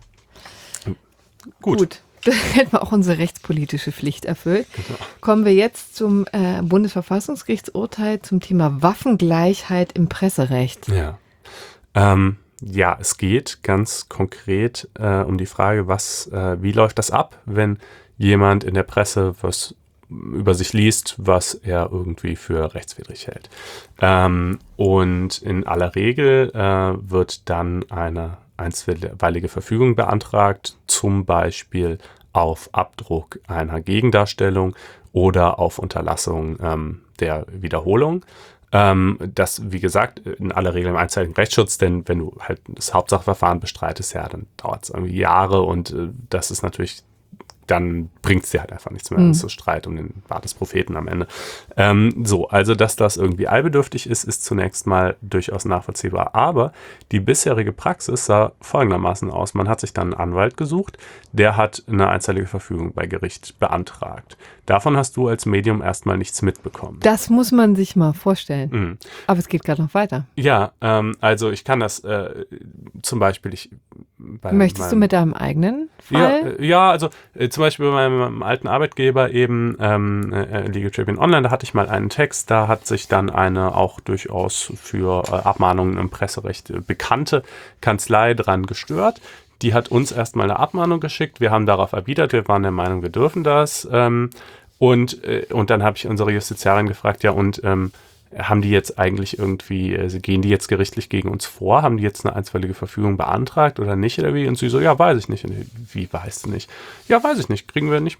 Gut. Gut. Da hätten wir auch unsere rechtspolitische Pflicht erfüllt. Genau. Kommen wir jetzt zum äh, Bundesverfassungsgerichtsurteil zum Thema Waffengleichheit im Presserecht. Ja, ähm, ja es geht ganz konkret äh, um die Frage, was, äh, wie läuft das ab, wenn jemand in der Presse was über sich liest, was er irgendwie für rechtswidrig hält. Ähm, und in aller Regel äh, wird dann eine einstweilige Verfügung beantragt, zum Beispiel auf Abdruck einer Gegendarstellung oder auf Unterlassung ähm, der Wiederholung. Ähm, das, wie gesagt, in aller Regel im einstweiligen Rechtsschutz, denn wenn du halt das Hauptsachverfahren bestreitest, ja, dann dauert es irgendwie Jahre und äh, das ist natürlich dann bringt es dir halt einfach nichts mehr. Mhm. Das ist so Streit um den Bart des Propheten am Ende. Ähm, so, also dass das irgendwie eilbedürftig ist, ist zunächst mal durchaus nachvollziehbar. Aber die bisherige Praxis sah folgendermaßen aus. Man hat sich dann einen Anwalt gesucht, der hat eine einstweilige Verfügung bei Gericht beantragt. Davon hast du als Medium erstmal nichts mitbekommen. Das muss man sich mal vorstellen. Mhm. Aber es geht gerade noch weiter. Ja, ähm, also ich kann das äh, zum Beispiel... Ich, Möchtest meinem, du mit deinem eigenen Fall? Ja, ja also äh, zum Beispiel bei meinem, meinem alten Arbeitgeber eben ähm, äh, Legal Tribune Online, da hatte ich mal einen Text, da hat sich dann eine auch durchaus für äh, Abmahnungen im Presserecht äh, bekannte Kanzlei dran gestört. Die hat uns erstmal eine Abmahnung geschickt, wir haben darauf erwidert, wir waren der Meinung, wir dürfen das. Ähm, und, äh, und dann habe ich unsere Justiziarin gefragt, ja und ähm, haben die jetzt eigentlich irgendwie, also gehen die jetzt gerichtlich gegen uns vor? Haben die jetzt eine einstweilige Verfügung beantragt oder nicht? Oder wie? Und sie so, ja, weiß ich nicht. Und wie, weißt du nicht? Ja, weiß ich nicht, kriegen wir nicht mit.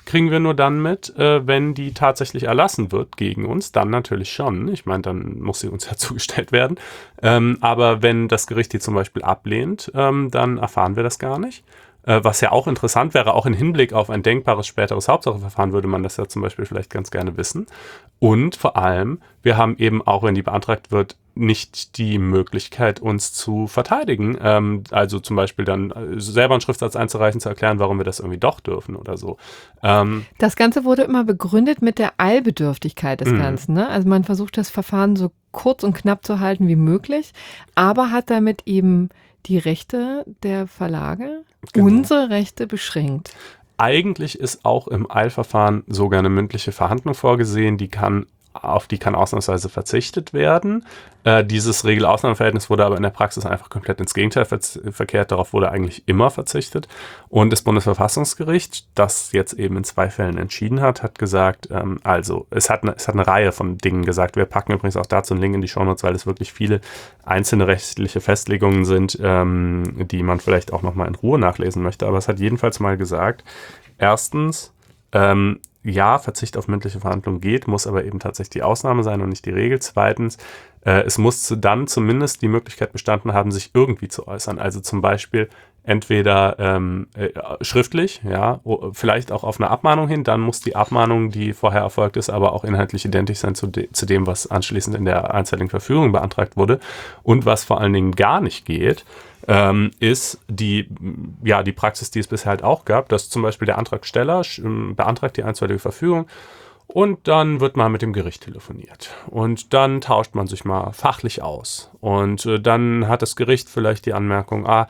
kriegen wir nur dann mit, äh, wenn die tatsächlich erlassen wird gegen uns, dann natürlich schon. Ich meine, dann muss sie uns ja zugestellt werden. Ähm, aber wenn das Gericht die zum Beispiel ablehnt, ähm, dann erfahren wir das gar nicht. Äh, was ja auch interessant wäre, auch im Hinblick auf ein denkbares späteres Hauptsacheverfahren würde man das ja zum Beispiel vielleicht ganz gerne wissen. Und vor allem, wir haben eben auch, wenn die beantragt wird, nicht die Möglichkeit, uns zu verteidigen. Ähm, also zum Beispiel dann selber einen Schriftsatz einzureichen, zu erklären, warum wir das irgendwie doch dürfen oder so. Ähm, das Ganze wurde immer begründet mit der Eilbedürftigkeit des Ganzen. Ne? Also man versucht, das Verfahren so kurz und knapp zu halten wie möglich, aber hat damit eben die Rechte der Verlage, genau, unsere Rechte beschränkt. Eigentlich ist auch im Eilverfahren sogar eine mündliche Verhandlung vorgesehen, die kann, auf die kann ausnahmsweise verzichtet werden. Äh, dieses Regel-Ausnahme-Verhältnis wurde aber in der Praxis einfach komplett ins Gegenteil ver- verkehrt. Darauf wurde eigentlich immer verzichtet. Und das Bundesverfassungsgericht, das jetzt eben in zwei Fällen entschieden hat, hat gesagt, ähm, also es hat, eine, es hat eine Reihe von Dingen gesagt. Wir packen übrigens auch dazu einen Link in die Shownotes, weil es wirklich viele einzelne rechtliche Festlegungen sind, ähm, die man vielleicht auch nochmal in Ruhe nachlesen möchte. Aber es hat jedenfalls mal gesagt, erstens, ähm, ja, Verzicht auf mündliche Verhandlungen geht, muss aber eben tatsächlich die Ausnahme sein und nicht die Regel. Zweitens, äh, es muss dann zumindest die Möglichkeit bestanden haben, sich irgendwie zu äußern. Also zum Beispiel entweder ähm, äh, schriftlich, ja, vielleicht auch auf eine Abmahnung hin, dann muss die Abmahnung, die vorher erfolgt ist, aber auch inhaltlich identisch sein zu, de- zu dem, was anschließend in der einstweiligen Verfügung beantragt wurde. Und was vor allen Dingen gar nicht geht, ähm, ist die, ja, die Praxis, die es bisher halt auch gab, dass zum Beispiel der Antragsteller sch- beantragt die einstweilige Verfügung und dann wird mal mit dem Gericht telefoniert und dann tauscht man sich mal fachlich aus und äh, dann hat das Gericht vielleicht die Anmerkung, ah,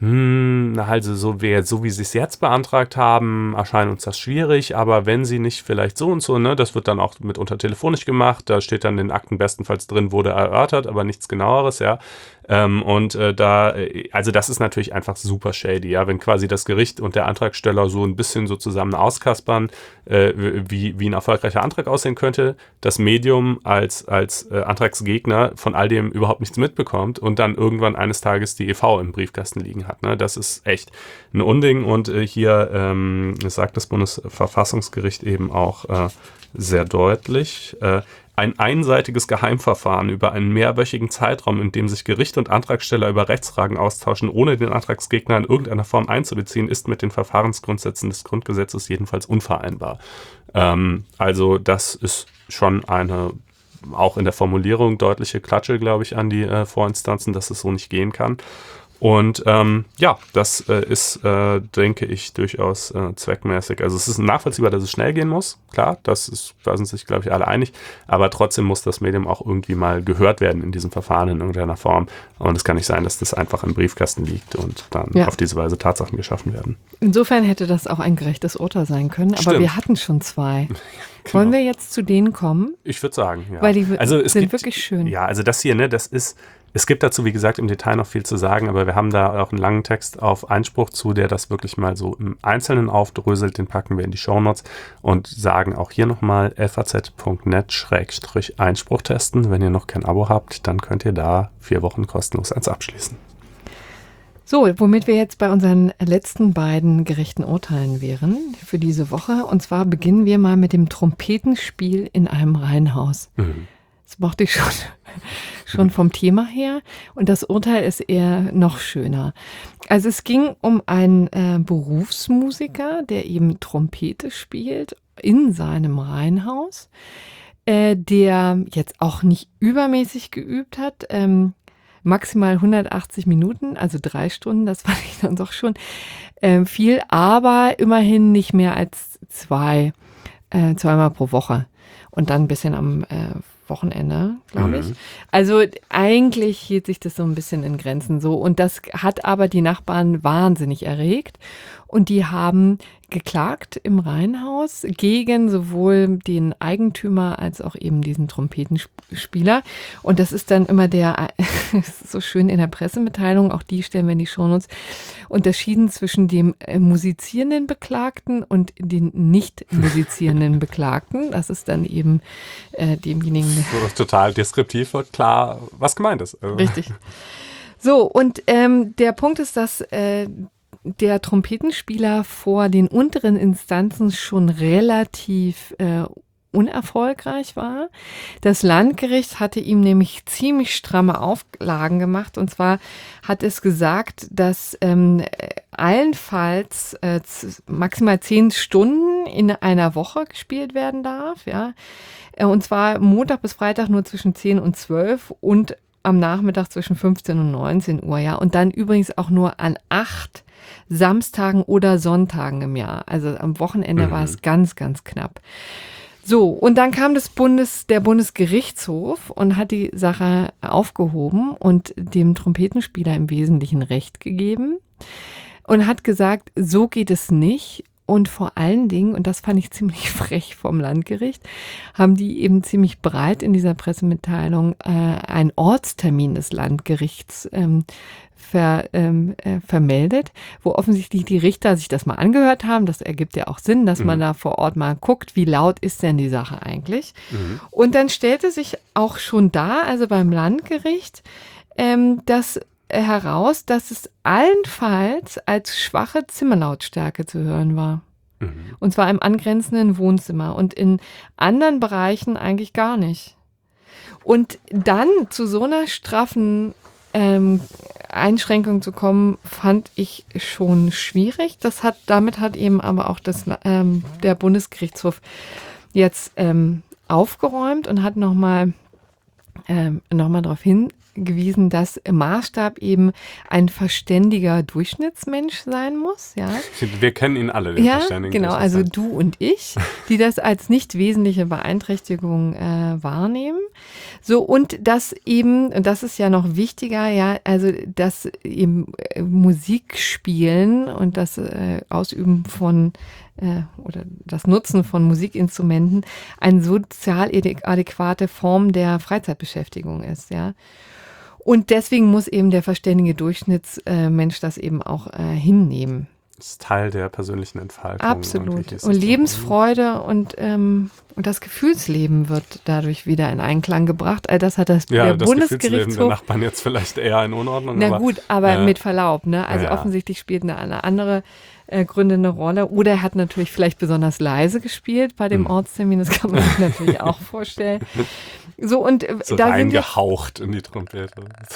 hm, also so wie, so wie sie es jetzt beantragt haben, erscheint uns das schwierig, aber wenn sie nicht vielleicht so und so, ne, das wird dann auch mitunter telefonisch gemacht, da steht dann in den Akten bestenfalls drin, wurde erörtert, aber nichts genaueres, ja. Ähm, und äh, da, also das ist natürlich einfach super shady, ja, wenn quasi das Gericht und der Antragsteller so ein bisschen so zusammen auskaspern, äh, wie, wie ein erfolgreicher Antrag aussehen könnte, das Medium als, als äh, Antragsgegner von all dem überhaupt nichts mitbekommt und dann irgendwann eines Tages die E V im Briefkasten liegen hat, ne? Das ist echt ein Unding und äh, hier ähm, sagt das Bundesverfassungsgericht eben auch äh, sehr deutlich, äh, ein einseitiges Geheimverfahren über einen mehrwöchigen Zeitraum, in dem sich Gericht und Antragsteller über Rechtsfragen austauschen, ohne den Antragsgegner in irgendeiner Form einzubeziehen, ist mit den Verfahrensgrundsätzen des Grundgesetzes jedenfalls unvereinbar. Ähm, also das ist schon eine, auch in der Formulierung, deutliche Klatsche, glaube ich, an die äh, Vorinstanzen, dass es so nicht gehen kann. Und ähm, ja, das äh, ist, äh, denke ich, durchaus äh, zweckmäßig. Also es ist nachvollziehbar, dass es schnell gehen muss. Klar, das ist, da sind sich, glaube ich, alle einig. Aber trotzdem muss das Medium auch irgendwie mal gehört werden in diesem Verfahren in irgendeiner Form. Und es kann nicht sein, dass das einfach im Briefkasten liegt und dann ja. auf diese Weise Tatsachen geschaffen werden. Insofern hätte das auch ein gerechtes Urteil sein können. Aber Stimmt. wir hatten schon zwei. Genau. Wollen wir jetzt zu denen kommen? Ich würde sagen, ja. Weil die also es sind gibt, wirklich schön. Ja, also das hier, ne, das ist... Es gibt dazu, wie gesagt, im Detail noch viel zu sagen, aber wir haben da auch einen langen Text auf Einspruch zu, der das wirklich mal so im Einzelnen aufdröselt. Den packen wir in die Shownotes und sagen auch hier nochmal f a z punkt net schrägstrich Einspruch testen. Wenn ihr noch kein Abo habt, dann könnt ihr da vier Wochen kostenlos eins abschließen. So, womit wir jetzt bei unseren letzten beiden gerechten Urteilen wären für diese Woche. Und zwar beginnen wir mal mit dem Trompetenspiel in einem Reihenhaus. Mhm. Das mochte ich schon, schon vom Thema her. Und das Urteil ist eher noch schöner. Also es ging um einen äh, Berufsmusiker, der eben Trompete spielt in seinem Reihenhaus, äh, der jetzt auch nicht übermäßig geübt hat, ähm, maximal hundertachtzig Minuten, also drei Stunden, das fand ich dann doch schon äh, viel, aber immerhin nicht mehr als zwei, äh, zweimal pro Woche und dann ein bisschen am äh, Wochenende, glaube mhm. ich. Also eigentlich hielt sich das so ein bisschen in Grenzen so und das hat aber die Nachbarn wahnsinnig erregt und die haben geklagt im Reihenhaus gegen sowohl den Eigentümer als auch eben diesen Trompetenspieler. Und das ist dann immer der, das ist so schön in der Pressemitteilung, auch die stellen wir in die Shownotes, unterschieden zwischen dem musizierenden Beklagten und den nicht musizierenden Beklagten. Das ist dann eben äh, demjenigen. So, total deskriptiv wird klar, was gemeint ist. Also. Richtig. So, und ähm, der Punkt ist, dass äh, der Trompetenspieler vor den unteren Instanzen schon relativ äh, unerfolgreich war. Das Landgericht hatte ihm nämlich ziemlich stramme Auflagen gemacht. Und zwar hat es gesagt, dass ähm, allenfalls äh, maximal zehn Stunden in einer Woche gespielt werden darf. Ja, und zwar Montag bis Freitag nur zwischen zehn und zwölf und am Nachmittag zwischen fünfzehn und neunzehn Uhr. Ja, und dann übrigens auch nur an acht Samstagen oder Sonntagen im Jahr. Also am Wochenende mhm. war es ganz, ganz knapp. So, und dann kam das Bundes, der Bundesgerichtshof und hat die Sache aufgehoben und dem Trompetenspieler im Wesentlichen Recht gegeben und hat gesagt, so geht es nicht. Und vor allen Dingen, und das fand ich ziemlich frech vom Landgericht, haben die eben ziemlich breit in dieser Pressemitteilung äh, einen Ortstermin des Landgerichts ähm, ver, ähm, äh, vermeldet, wo offensichtlich die Richter sich das mal angehört haben. Das ergibt ja auch Sinn, dass mhm. man da vor Ort mal guckt, wie laut ist denn die Sache eigentlich. Mhm. Und dann stellte sich auch schon da, also beim Landgericht, ähm, dass heraus, dass es allenfalls als schwache Zimmerlautstärke zu hören war. Mhm. Und zwar im angrenzenden Wohnzimmer und in anderen Bereichen eigentlich gar nicht. Und dann zu so einer straffen ähm, Einschränkung zu kommen, fand ich schon schwierig. Das hat, damit hat eben aber auch das, ähm, der Bundesgerichtshof jetzt ähm, aufgeräumt und hat nochmal ähm, noch mal darauf hin gewiesen, dass im Maßstab eben ein verständiger Durchschnittsmensch sein muss. Ja, wir kennen ihn alle, den ja, verständigen genau, also du und ich, die das als nicht wesentliche Beeinträchtigung äh, wahrnehmen. So, und das eben, und das ist ja noch wichtiger, ja, also das eben äh, Musik spielen und das äh, Ausüben von äh, oder das Nutzen von Musikinstrumenten eine sozial adäquate Form der Freizeitbeschäftigung ist, ja. Und deswegen muss eben der verständige Durchschnittsmensch das eben auch äh, hinnehmen. Das ist Teil der persönlichen Entfaltung. Absolut. Und, und Lebensfreude und, ähm, und das Gefühlsleben wird dadurch wieder in Einklang gebracht. All das hat das, ja, der das Bundesgerichtshof. Gefühlsleben der Nachbarn jetzt vielleicht eher in Unordnung. Na aber, gut, aber äh, mit Verlaub. Ne? Also ja. offensichtlich spielt eine, eine andere äh, Gründe eine Rolle. Oder er hat natürlich vielleicht besonders leise gespielt bei dem hm. Ortstermin. Das kann man sich natürlich auch vorstellen. So, und so da reingehaucht in die Trompete.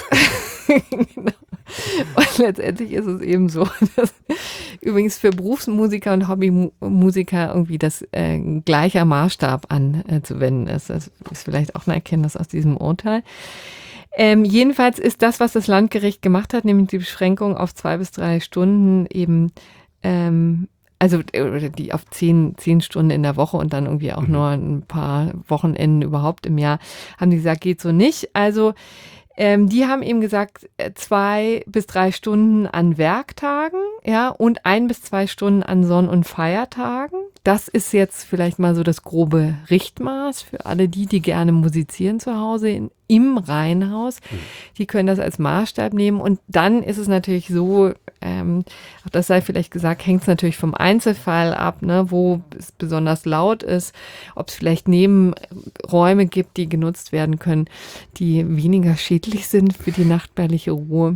Genau. Und letztendlich ist es eben so, dass übrigens für Berufsmusiker und Hobbymusiker irgendwie das äh, gleicher Maßstab anzuwenden äh, ist. Das ist vielleicht auch eine Erkenntnis aus diesem Urteil. Ähm, jedenfalls ist das, was das Landgericht gemacht hat, nämlich die Beschränkung auf zwei bis drei Stunden eben ähm, Also oder die auf zehn, zehn Stunden in der Woche und dann irgendwie auch mhm. nur ein paar Wochenenden überhaupt im Jahr, haben die gesagt, geht so nicht. Also ähm, die haben eben gesagt, zwei bis drei Stunden an Werktagen, ja, und ein bis zwei Stunden an Sonn- und Feiertagen. Das ist jetzt vielleicht mal so das grobe Richtmaß für alle die, die gerne musizieren zu Hause in, im Reihenhaus. Mhm. Die können das als Maßstab nehmen. Und dann ist es natürlich so, ähm, auch das sei vielleicht gesagt, hängt es natürlich vom Einzelfall ab, ne, wo es besonders laut ist, ob es vielleicht Nebenräume gibt, die genutzt werden können, die weniger schädlich sind für die nachtbärliche Ruhe.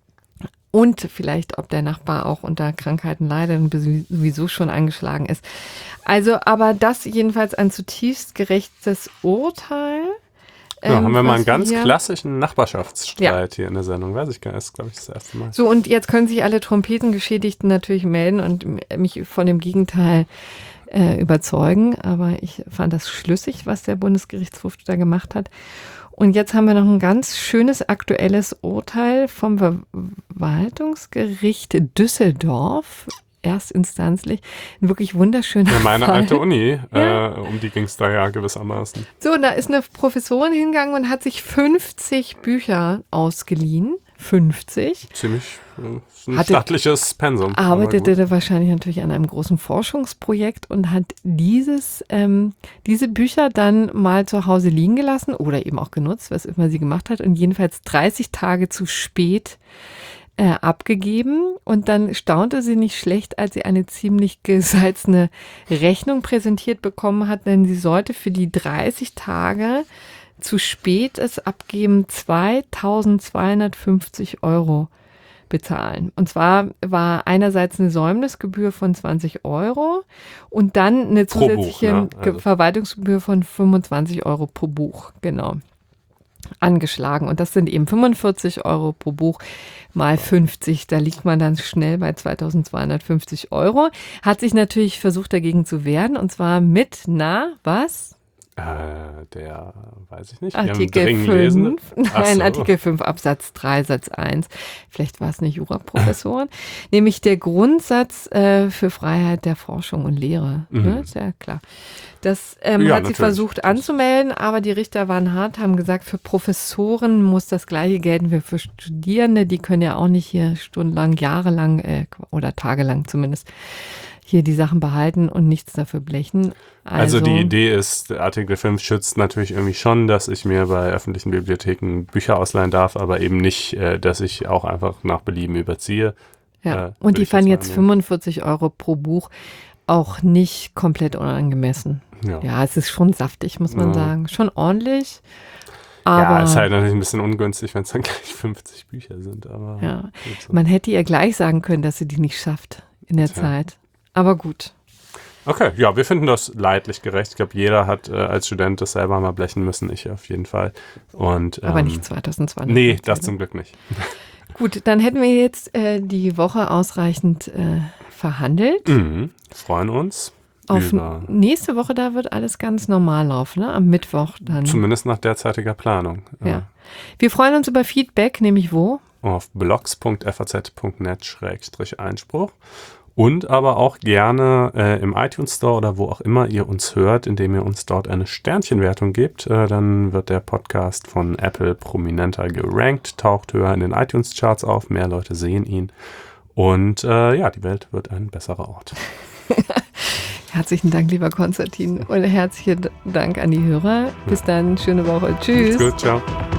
Und vielleicht, ob der Nachbar auch unter Krankheiten leidet und sowieso schon angeschlagen ist. Also, aber das jedenfalls ein zutiefst gerechtes Urteil. Ja, ähm, haben wir mal einen ganz hier, klassischen Nachbarschaftsstreit ja. hier in der Sendung. Weiß ich gar nicht, ist, glaube ich, das erste Mal. So, und jetzt können sich alle Trompetengeschädigten natürlich melden und mich von dem Gegenteil äh, überzeugen. Aber ich fand das schlüssig, was der Bundesgerichtshof da gemacht hat. Und jetzt haben wir noch ein ganz schönes aktuelles Urteil vom Verwaltungsgericht Düsseldorf, erstinstanzlich. Ein wirklich wunderschöner ja, meine Fall. alte Uni, ja. äh, um die ging es da ja gewissermaßen. So, und da ist eine Professorin hingegangen und hat sich fünfzig Bücher ausgeliehen. fünfzig. Ziemlich äh, ein hatte, stattliches Pensum. Arbeitete wahrscheinlich natürlich an einem großen Forschungsprojekt und hat dieses, ähm, diese Bücher dann mal zu Hause liegen gelassen oder eben auch genutzt, was immer sie gemacht hat, und jedenfalls dreißig Tage zu spät äh, abgegeben. Und dann staunte sie nicht schlecht, als sie eine ziemlich gesalzene Rechnung präsentiert bekommen hat, denn sie sollte für die dreißig Tage zu spät es abgeben zweitausendzweihundertfünfzig Euro bezahlen. Und zwar war einerseits eine Säumnisgebühr von zwanzig Euro und dann eine zusätzliche Buch, ne? Also. Verwaltungsgebühr von fünfundzwanzig Euro pro Buch, genau, angeschlagen. Und das sind eben fünfundvierzig Euro pro Buch mal fünfzig. Da liegt man dann schnell bei zweitausendzweihundertfünfzig Euro. Hat sich natürlich versucht, dagegen zu wehren, und zwar mit, na, was? Äh, der, weiß ich nicht. Artikel fünf. Nein, so. Artikel fünf Absatz drei Satz eins. Vielleicht war es eine Juraprofessorin. Nämlich der Grundsatz äh, für Freiheit der Forschung und Lehre. Mhm. Ne? Ist ja klar. Das ähm, ja, hat sie versucht anzumelden, aber die Richter waren hart, haben gesagt, für Professoren muss das Gleiche gelten wie für Studierende. Die können ja auch nicht hier stundenlang, jahrelang äh, oder tagelang zumindest hier die Sachen behalten und nichts dafür blechen. Also, also die Idee ist, Artikel fünf schützt natürlich irgendwie schon, dass ich mir bei öffentlichen Bibliotheken Bücher ausleihen darf, aber eben nicht, äh, dass ich auch einfach nach Belieben überziehe. Ja, äh, und die fanden jetzt fünfundvierzig Euro pro Buch auch nicht komplett unangemessen. Ja, ja, es ist schon saftig, muss man ja. sagen. Schon ordentlich. Aber ja, ist halt natürlich ein bisschen ungünstig, wenn es dann gleich fünfzig Bücher sind. Aber ja. so. Man hätte ihr gleich sagen können, dass sie die nicht schafft in der Tja. Zeit. Aber gut. Okay, ja, wir finden das leidlich gerecht. Ich glaube, jeder hat äh, als Student das selber mal blechen müssen, ich auf jeden Fall. Und, ähm, aber nicht zweitausendzwanzig. Nee, das zum Glück nicht. Gut, dann hätten wir jetzt äh, die Woche ausreichend äh, verhandelt. Mhm, freuen uns. Auf über nächste Woche, da wird alles ganz normal laufen, ne? Am Mittwoch dann. Zumindest nach derzeitiger Planung. Ja. ja. Wir freuen uns über Feedback, nämlich wo? Auf blogs punkt f a z punkt net schrägstrich Einspruch. Und aber auch gerne äh, im iTunes Store oder wo auch immer ihr uns hört, indem ihr uns dort eine Sternchenwertung gebt. Äh, dann wird der Podcast von Apple prominenter gerankt, taucht höher in den iTunes-Charts auf, mehr Leute sehen ihn. Und äh, ja, die Welt wird ein besserer Ort. Herzlichen Dank, lieber Konstantin. Und herzlichen Dank an die Hörer. Bis dann, schöne Woche. Tschüss. Gut, ciao.